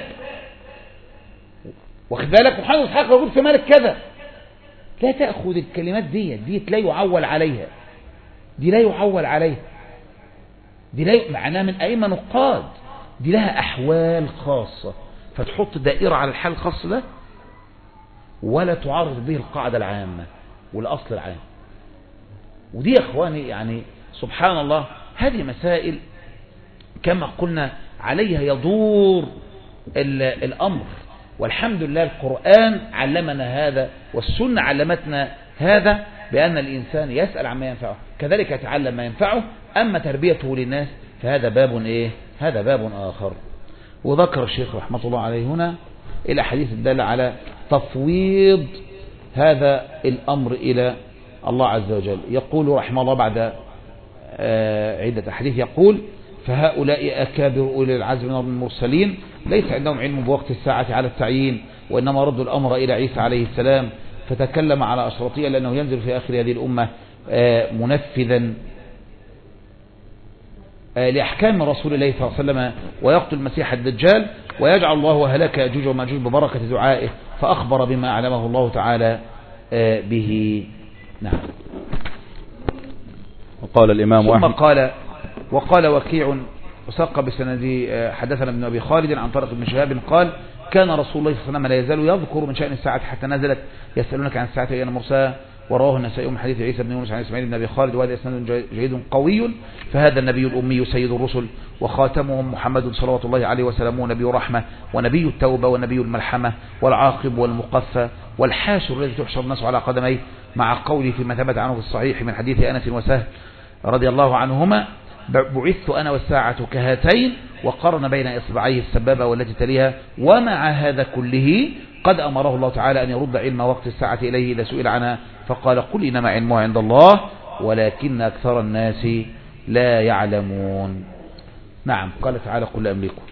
A: واخد بالك محمد بن إسحاق يقول في مالك كذا. لا تأخذ الكلمات دي لا يعول عليها، دي لا يعول عليها، دي لا معناها من أئمة نقاد، دي لها أحوال خاصة فتحط دائرة على الحال الخاص ده ولا تعارض به القاعدة العامة والأصل العام. ودي يا إخواني يعني سبحان الله هذه مسائل كما قلنا عليها يدور الأمر، والحمد لله القرآن علمنا هذا والسنة علمتنا هذا، بأن الإنسان يسأل عما ينفعه كذلك يتعلم ما ينفعه. أما تربيته للناس فهذا باب إيه؟ هذا باب آخر. وذكر الشيخ رحمة الله عليه هنا الأحاديث الدالة على تفويض هذا الأمر إلى الله عز وجل. يقول رحمه الله بعد عدة أحاديث يقول: فهؤلاء أكابر أولي العزم من المرسلين ليس عندهم علم بوقت الساعة على التعيين، وإنما ردوا الأمر إلى عيسى عليه السلام فتكلم على أشرطية لأنه ينزل في آخر هذه الأمة منفذا لأحكام رسول الله صلى الله عليه وسلم ويقتل المسيح الدجال ويجعل الله هلاك يأجوج وماجوج ببركة دعائه، فأخبر بما أعلمه الله تعالى به. نعم.
B: وقال الإمام
A: ثم
B: أحمد
A: وقال وكيع وساق بسند حدثنا ابن أبي خالد عن طارق بن شهاب قال: كان رسول الله صلى الله عليه وسلم لا يزال يذكر من شأن الساعة حتى نزلت يسألونك عن الساعة أيان مرساها، ورواه النسائي من حديث عيسى بن يونس عن إسماعيل بن أبي خالد، وهذا إسناد جيد قوي. فهذا النبي الأمي سيد الرسل وخاتمهم محمد صلوات الله عليه وسلم، نبي رحمة ونبي التوبة ونبي الملحمة والعاقب والمقفى والحاشر الذي تحشر الناس على قدميه، مع قوله فيما ثبت عنه في الصحيح من حديث أنس وسهل رضي الله عنهما: بعثت أنا والساعة كهاتين، وقرن بين إصبعيه السبابة والتي تليها. ومع هذا كله قد أمره الله تعالى أن يرد علم وقت الساعة إليه إذا سئل عنها، فقال: قل إنما علمها عند الله ولكن أكثر الناس لا يعلمون. نعم. قال تعالى: قل لا أملك.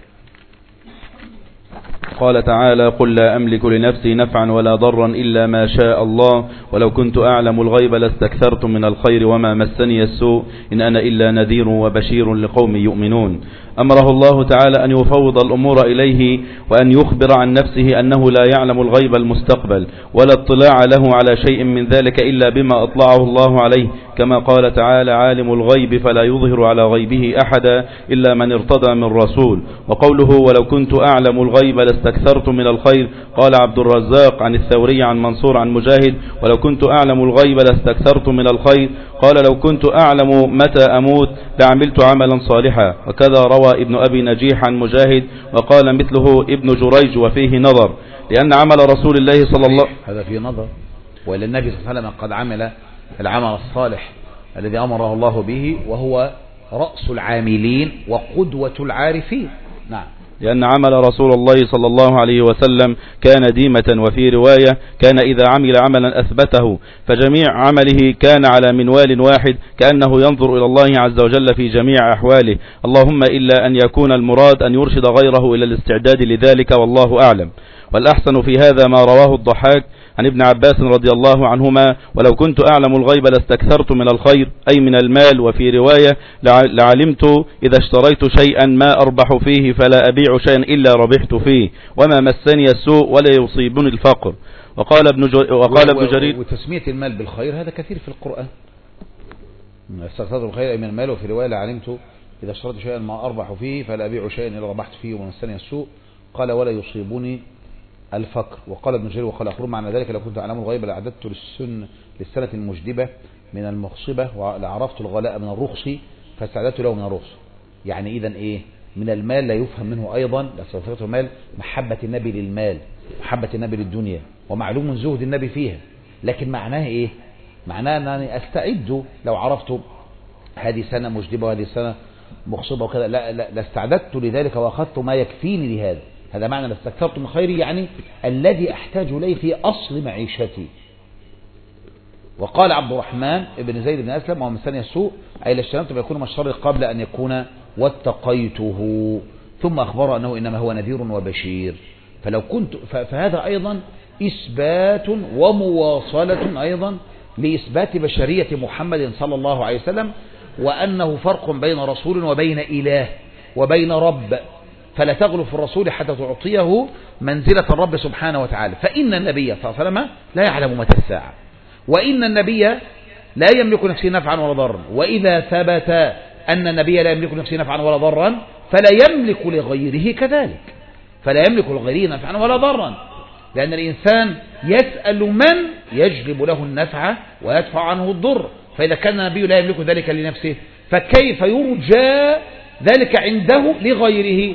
B: قال تعالى: قل لا أملك لنفسي نفعا ولا ضرا إلا ما شاء الله، ولو كنت أعلم الغيب لاستكثرت من الخير وما مسني السوء، إن أنا إلا نذير وبشير لقوم يؤمنون. أمره الله تعالى أن يفوض الأمور إليه، وأن يخبر عن نفسه أنه لا يعلم الغيب المستقبل ولا اطلاع له على شيء من ذلك إلا بما أطلعه الله عليه، كما قال تعالى: عالم الغيب فلا يظهر على غيبه أحدا إلا من ارتضى من رسول. وقوله: ولو كنت أعلم الغيب لاستكثرت من الخير، قال عبد الرزاق عن الثوري عن منصور عن مجاهد: ولو كنت أعلم الغيب لاستكثرت من الخير، قال لو كنت أعلم متى أموت لعملت عملا صالحا. وكذا روى ابن أبي نجيح عن مجاهد، وقال مثله ابن جريج وفيه نظر، لأن عمل رسول الله صلى الله عليه وسلم
A: هذا فيه نظر، وإلا النبي صلى الله عليه وسلم قد عمل العمل الصالح الذي أمره الله به، وهو رأس العاملين وقدوة العارفين. نعم.
B: لأن عمل رسول الله صلى الله عليه وسلم كان ديمة، وفي رواية: كان إذا عمل عملا أثبته، فجميع عمله كان على منوال واحد، كأنه ينظر إلى الله عز وجل في جميع أحواله، اللهم إلا أن يكون المراد أن يرشد غيره إلى الاستعداد لذلك، والله أعلم. والأحسن في هذا ما رواه الضحاك عن ابن عباس رضي الله عنهما: ولو كنت أعلم الغيب لاستكثرت من الخير، أي من المال. وفي رواية: لعلمت إذا اشتريت شيئا ما أربح فيه فلا أبيع شيئا إلا ربحت فيه، وما مسني السوء ولا يصيبني الفقر. وقال ابن جرير:
A: وتسمية المال بالخير هذا كثير في القرآن. استكثرت الخير أي من المال. وفي رواية: لعلمت إذا اشتريت شيئا ما أربح فيه فلا أبيع شيئا إلا ربحت فيه وما مسني السوء، قال ولا يصيبني الفقر. وقال ابن جرير: وقال آخرون معنى ذلك: لو كنت أعلم الغيب لأعددت للسنة المجدبة من المخصبة، ولعرفت الغلاء من الرخص فاستعددت له من الرخص. يعني إذن إيه؟ من المال لا يفهم منه أيضا لاستكثرت المال محبة النبي للمال، محبة النبي للدنيا، ومعلوم زهد النبي فيها. لكن معناه إيه؟ معناه أنني أستعد لو عرفت هذه سنة مجدبة وهذه سنة مخصبة وكذا، لا استعددت لذلك وأخذت ما يكفيني لهذا. هذا معنى استكثرت من خيري، يعني الذي أحتاج إليه في أصل معيشتي. وقال عبد الرحمن ابن زيد بن أسلم: ومن مسني السوء أي لاجتنبت ما يكون من الشر قبل أن يكون واتقيته. ثم أخبر أنه إنما هو نذير وبشير. فلو كنت فهذا أيضا إثبات ومواصلة أيضا لإثبات بشرية محمد صلى الله عليه وسلم، وأنه فرق بين رسول وبين إله وبين رب، فلا تغلو في الرسول حتى تعطيه منزلة الرب سبحانه وتعالى. فإن النبي صلى الله عليه وسلم لا يعلم متى الساعة، وإن النبي لا يملك نفسه نفعا ولا ضرا، وإذا ثبت أن النبي لا يملك نفسه نفعا ولا ضرا فلا يملك لغيره كذلك. فلا يملك لغيره نفعا ولا ضرا، لأن الإنسان يسأل من يجلب له النفع ويدفع عنه الضر، فإذا كان النبي لا يملك ذلك لنفسه فكيف يرجى ذلك عنده لغيره؟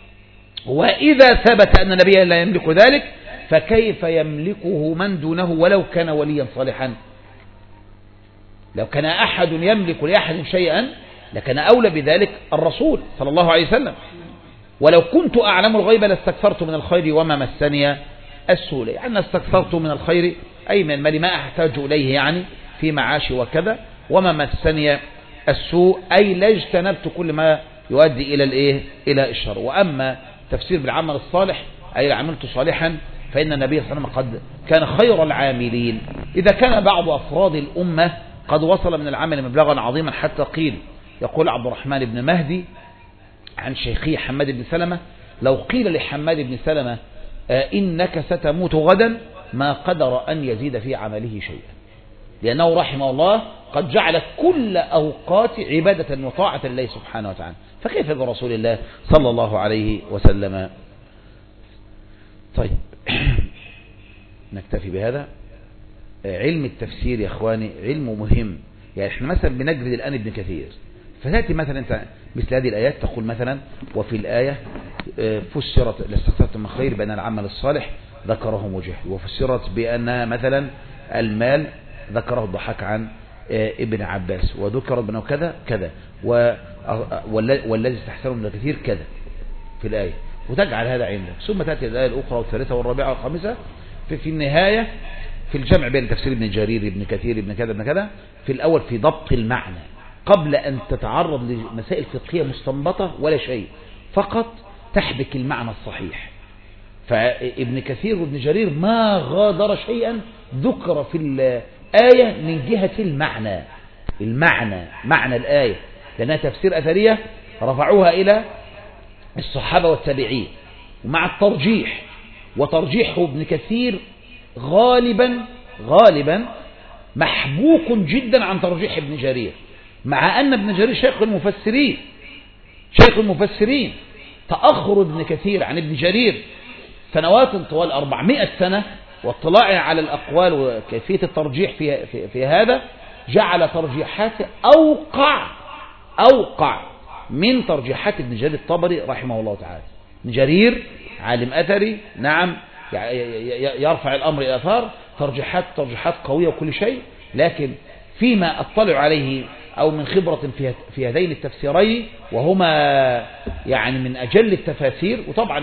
A: وإذا ثبت أن النبي لا يملك ذلك فكيف يملكه من دونه ولو كان وليا صالحا؟ لو كان أحد يملك لأحد شيئا لكان أولى بذلك الرسول صلى الله عليه وسلم. ولو كنت أعلم الغيب لاستكثرت من الخير وما مسني السوء، يعني استكثرت من الخير أي من المال ما أحتاج إليه يعني في معاشي وكذا، وما مسني السوء أي لا اجتنبت كل ما يؤدي إلى الإيه؟ إلى الشر. وأما تفسير بالعمل الصالح أي عملت صالحا فإن النبي صلى الله عليه وسلم قد كان خير العاملين. إذا كان بعض أفراد الأمة قد وصل من العمل مبلغا عظيما حتى قيل، يقول عبد الرحمن بن مهدي عن شيخه حماد بن سلمة: لو قيل لحماد بن سلمة إنك ستموت غدا ما قدر أن يزيد في عمله شيئا، لأنه رحمه الله قد جعل كل أوقات عبادة وطاعة لله سبحانه وتعالى، فكيف برسول الله صلى الله عليه وسلم؟ طيب نكتفي بهذا. علم التفسير يا إخواني علم مهم. يعني احنا مثلا بنجرد الآن ابن كثير، فتأتي مثلا انت مثل هذه الآيات تقول مثلا: وفي الآية فسرت لاستكثرت من خير بأن العمل الصالح ذكره مجاهد، وفسرت بأنها مثلا المال ذكره الضحاك عن ابن عباس، وذكرت بأنه كذا كذا، والذي استحسنه من كثير كذا في الآية، وتجعل هذا عندك. ثم تأتي الآية الأخرى والثالثة والرابعة والخامسة في النهاية في الجمع بين تفسير ابن جرير ابن كثير ابن كذا ابن كذا، في الأول في ضبط المعنى قبل أن تتعرض لمسائل فقهية مستنبطة ولا شيء، فقط تحبك المعنى الصحيح. فابن كثير وابن جرير ما غادر شيئا ذكر في الآية من جهة معنى الآية، لأنها تفسير أثرية رفعوها إلى الصحابة والتابعين، ومع الترجيح، وترجيحه ابن كثير غالبا محبوك جدا عن ترجيح ابن جرير، مع أن ابن جرير شيخ المفسرين. تأخر ابن كثير عن ابن جرير سنوات طوال 400 سنة، واطلاعه على الأقوال وكيفية الترجيح في هذا جعل ترجيحات أوقع من ترجيحات ابن جرير الطبري رحمه الله تعالى. ابن جرير عالم أثري، نعم، يرفع الأمر إلى أثار، ترجيحات قوية وكل شيء، لكن فيما أطلع عليه أو من خبرة في هذين التفسيرين، وهما يعني من أجل التفاسير. وطبعا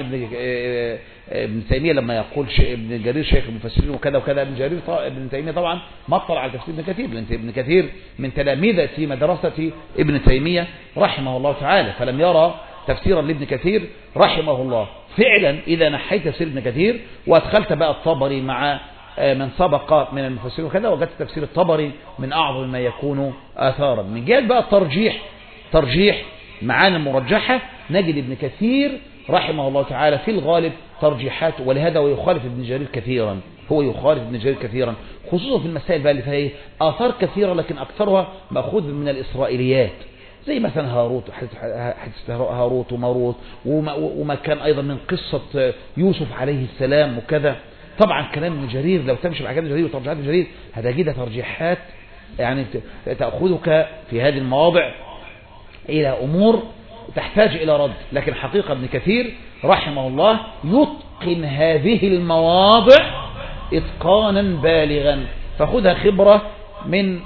A: ابن تيمية لما يقول ابن جرير شيخ المفسرين وكذا وكذا، ابن تيمية طبعا ما اطلع على تفسير ابن كثير، لأن ابن كثير من تلاميذ في مدرسة ابن تيمية رحمه الله تعالى، فلم يرى تفسيرا لابن كثير رحمه الله. فعلا إذا نحيت تفسير ابن كثير وادخلت بقى الطبري مع من سبق من المفسرين وكذا، وجدت تفسير الطبري من أعظم ما يكون آثارا. من جهة بقى ترجيح معاني المرجحة، نجد ابن كثير رحمه الله تعالى في الغالب ترجيحات، ولهذا ويخالف ابن جرير كثيرا، هو يخالف ابن جرير كثيرا، خصوصا في المسائل بقى اللي فيها آثار كثيرة، لكن أكثرها مأخوذ من الإسرائيليات، زي مثلا حديث هاروت وماروت، وما كان أيضا من قصة يوسف عليه السلام وكذا. طبعا كلام ابن جرير لو تمشي مع كلام ابن جرير وترجيحات ابن جرير هتجد ترجيحات يعني تأخذك في هذه المواضع إلى أمور تحتاج إلى رد، لكن حقيقة ابن كثير رحمه الله يتقن هذه المواضع إتقانا بالغا، فخذها خبرة من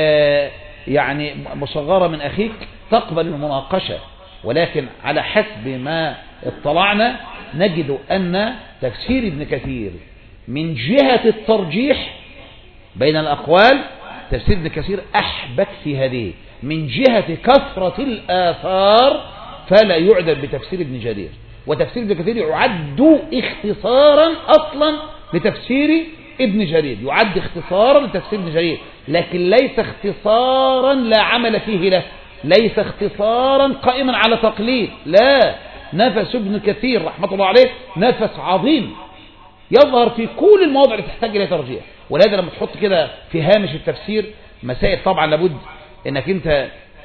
A: يعني مصغرة من أخيك تقبل المناقشة. ولكن على حسب ما اطلعنا نجد أن تفسير ابن كثير من جهة الترجيح بين الأقوال، تفسير ابن كثير أحبك في هذه. من جهة كثرة الآثار فلا يعدل بتفسير ابن جرير، وتفسير ابن كثير يعد اختصارا أصلا لتفسير ابن جرير، يعد اختصارا لتفسير ابن جرير، لكن ليس اختصارا لا عمل فيه له، ليس اختصارا قائما على تقليد، لا، نفس ابن كثير رحمة الله عليه نفس عظيم يظهر في كل المواضع اللي تحتاج إلى ترجيح. ولهذا لما تحط كده في هامش التفسير مسائل، طبعا لابد انك انت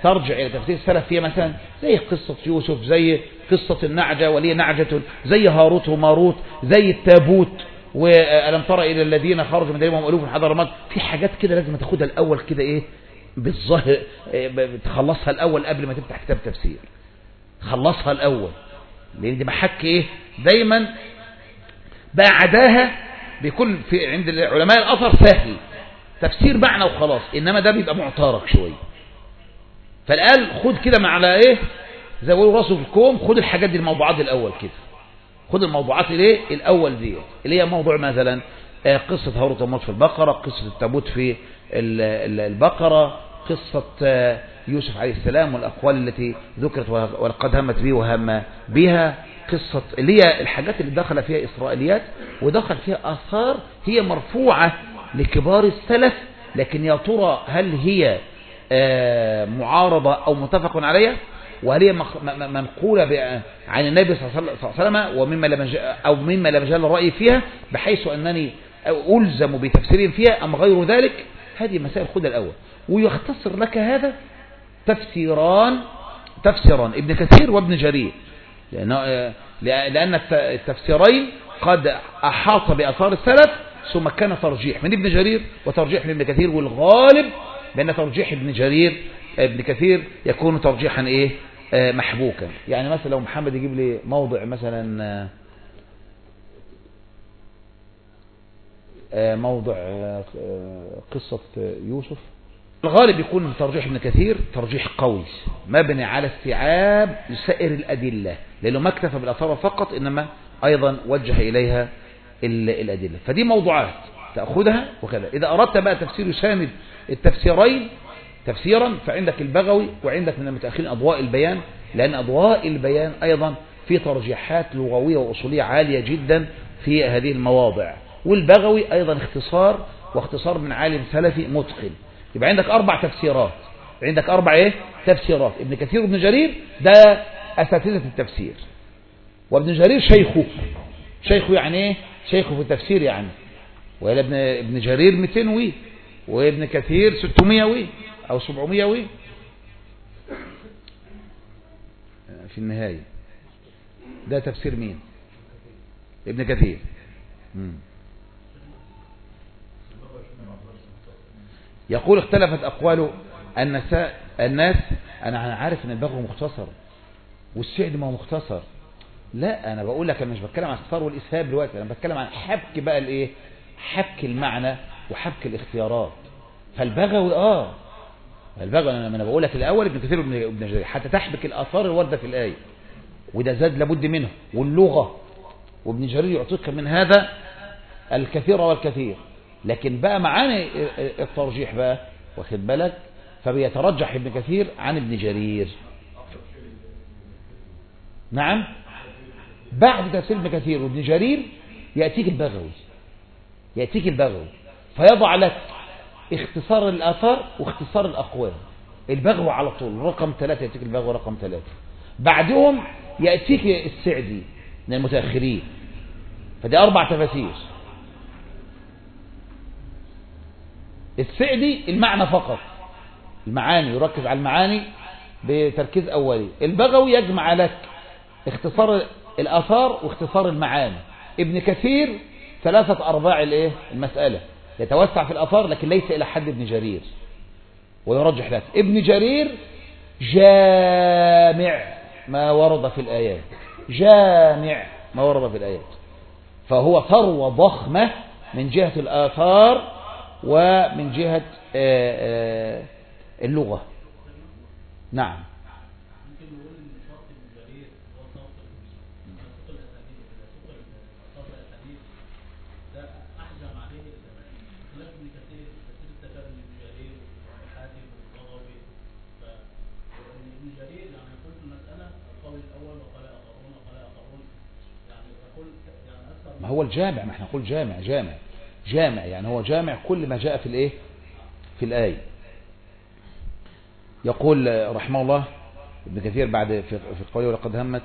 A: ترجع إلى تفسير السلف فيها مثلا زي قصة يوسف، زي قصة النعجة ولي نعجة، زي هاروت وماروت، زي التابوت، وألم تر إلى الذين خرجوا من ديرهم ألوف حذر الموت. في حاجات كده لازم تاخدها الأول كده إيه بالظاهر، تخلصها الأول قبل ما تفتح كتاب تفسير، خلصها الأول، لأن دي محك إيه دايما بقى عداها بيكون في عند علماء الأثر سهل تفسير معنى وخلاص، إنما ده بيبقى معترك شوية. فالآن خد كده مع على إيه زي ما بيقولوا راسه في الكوم، خد الحاجات دي الموضوعات الأول كده، خد الموضوعات الايه الأول دي اللي هي موضوع مثلا قصة هاروت وماروت في البقرة، قصة التابوت في البقرة، قصة يوسف عليه السلام والأقوال التي ذكرت ولقد همت به وهم بها، قصة اللي هي الحاجات اللي دخل فيها إسرائيليات ودخل فيها آثار هي مرفوعة لكبار السلف، لكن يا ترى هل هي معارضة أو متفق عليها، وهل هي منقولة عن النبي صلى الله عليه وسلم ومما لا مجال الرأي فيها بحيث أنني ألزم بتفسير فيها أم غير ذلك. هذه مسائل خدها الأول، ويختصر لك هذا تفسيران ابن كثير وابن جرير، لأن التفسيرين قد أحاط بأثار السلف، ثم كان ترجيح من ابن جرير وترجيح من ابن كثير، والغالب بأن ترجيح ابن كثير يكون ترجيحا ايه محبوكا. يعني مثلا لو محمد يجيب لي موضع مثلا موضع قصة يوسف، الغالب يكون ترجيح ابن كثير ترجيح قوي مبني على استيعاب سائر الأدلة، لأنه ما اكتفى بالأثار فقط إنما أيضا وجه إليها الأدلة. فدي موضوعات تأخذها وكذا. إذا أردت بقى تفسير يساند التفسيرين تفسيرا فعندك البغوي، وعندك من المتأخرين أضواء البيان، لأن أضواء البيان أيضا في ترجيحات لغوية وأصولية عالية جدا في هذه المواضع، والبغوي أيضا واختصار من عالم سلفي متقن. يبقى عندك 4 تفسيرات، عندك 4 تفسيرات، ابن كثير وابن جرير ده أساتذة التفسير، وابن جرير شيخه يعني ايه شيخه في التفسير يعني، وإلى ابن جرير 200 وابن كثير 600 أو 700 في النهاية. ده تفسير مين؟ ابن كثير. يقول اختلفت أقوال الناس. أنا عارف أن البغوي مختصر والسعدي ما هو مختصر، لا أنا بقول لك أنا مش بتكلم عن الاختصار والإسهاب دلوقتي، أنا بتكلم عن حبك بقى الإيه، حبك المعنى وحبك الاختيارات. فالبغوي البغوي أنا بقول لك الأول ابن كثير وابن جرير حتى تحبك الآثار الواردة في الآية، وده زاد لابد منه، واللغة، وابن جرير يعطيك من هذا الكثير والكثير. لكن بقى معاني الترجيح بقى واخد بالك، فبيترجح ابن كثير عن ابن جرير. نعم، بعد تفسير ابن كثير وابن جرير يأتيك البغوي فيضع لك اختصار الآثار واختصار الأقوال. البغوي على طول رقم 3، يأتيك البغوي رقم 3. بعدهم يأتيك السعدي من المتأخرين، فدي 4 تفاسير. السعدي المعنى فقط، المعاني، يركز على المعاني بتركيز أولي. البغوي يجمع لك اختصار الآثار واختصار المعاني. ابن كثير 3/4 المسألة، يتوسع في الآثار لكن ليس إلى حد ابن جرير، ويرجح لك. ابن جرير جامع ما ورد في الآيات، فهو ثروة ضخمة من جهة الآثار ومن جهة اللغة. نعم، ما هو الجامع، ما احنا نقول جامع يعني هو جامع كل ما جاء في الآية. يقول رحمه الله ابن كثير بعد في قوله ولقد همت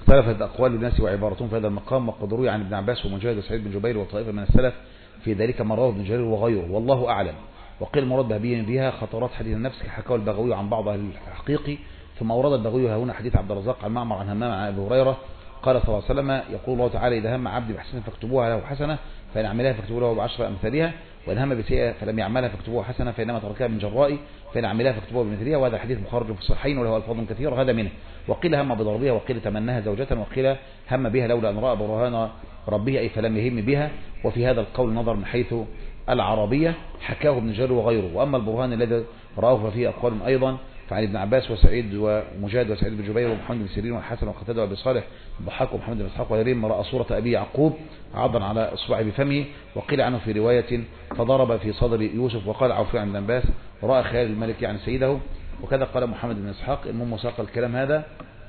A: اختلفت أقوال الناس وعبارتهم في هذا المقام، وقد روي عن ابن عباس ومجاهد وسعيد بن جبير وطائفة من السلف في ذلك ما رواه ابن جرير وغيره، والله أعلم. وقيل المراد بها خطرات حديث النفس كحكاه البغوي عن بعض أهل الحقيقي. ثم أورد البغوي هنا حديث عبد الرزاق عن معمر عن همام عن أبي هريرة قال صلى الله عليه وسلم: يقول الله تعالى: إذا هم عبدي بحسنة فاكتبوها له حسنة فإن عملها فاكتبوا له ب10 أمثالها، وإن هم بسيئة فلم يعملها فاكتبوها حسنة فإنما تركها من جرائي، فإن عملها فاكتبوها بمثلها. وهذا الحديث مخرج في الصحيحين وله ألفاظ كثيرة، هذا منه. وقيل هم بضربها، وقيل تمناها زوجة، وقيل هم بها لولا أن رأى برهان ربه أي فلم يهم بها. وفي هذا القول نظر من حيث العربية حكاه ابن جرير وغيره. وأما البرهان الذي رآه ففيه أقوال أيضا، فعن ابن عباس وسعيد ومجاهد وسعيد بن جبير ومحمد بن سيرين والحسن وقتادة وابي صالح الضحاك ومحمد بن اسحاق وغيرهم رأى صورة أبي يعقوب عضا على إصبعه بفمه. وقيل عنه في رواية: فضرب في صدر يوسف. وقال عوفي عن ابن عباس: رأى خيال الملك يعني سيده. وكذا قال محمد بن اسحاق. المهم ساق الكلام هذا.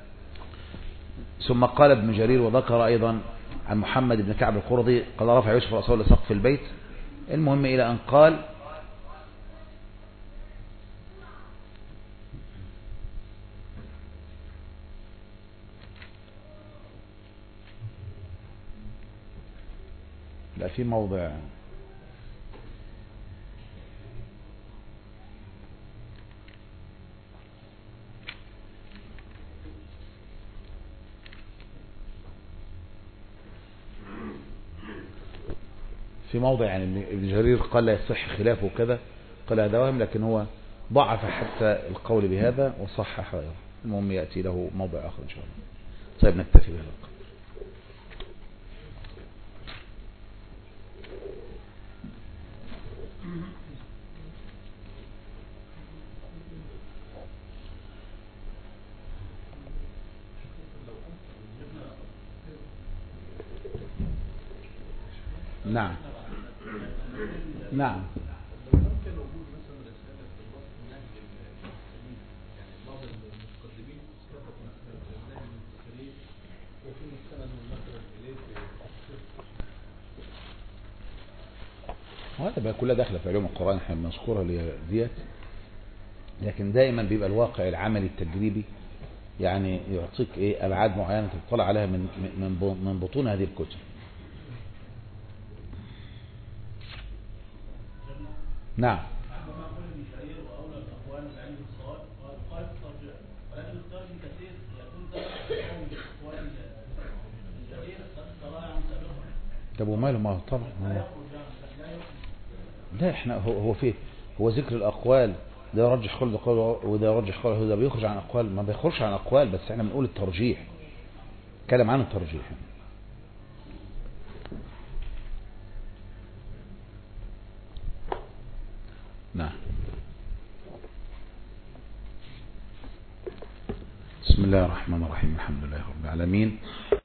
A: ثم قال ابن جرير وذكر أيضا عن محمد بن كعب القرظي قال: رفع يوسف رأسه لسقف البيت. المهم إلى أن قال: لا في موضع يعني ابن جرير قال لا يصح خلافه وكذا، قال هذا وهم، لكن هو ضعف حتى القول بهذا وصحح غيره. المهم يأتي له موضع آخر إن شاء الله. طيب نكتفي بهذا القدر. نعم نعم. وهذا بقى كلها داخله في علوم القرآن، احنا بنذكرها ديت، لكن دائما بيبقى الواقع العملي التجريبي يعني يعطيك ايه ابعاد معينه تطلع عليها من بطون هذه الكتب. نعم. طب وماله؟ ما هو طبعا لا، احنا هو فيه هو ذكر الاقوال ده يرجح قول وده يرجح قول، ده بيخرج عن اقوال، ما بيخرجش عن اقوال، بس احنا بنقول الترجيح، كلام عن الترجيح. نعم. بسم الله الرحمن الرحيم. الحمد لله رب العالمين.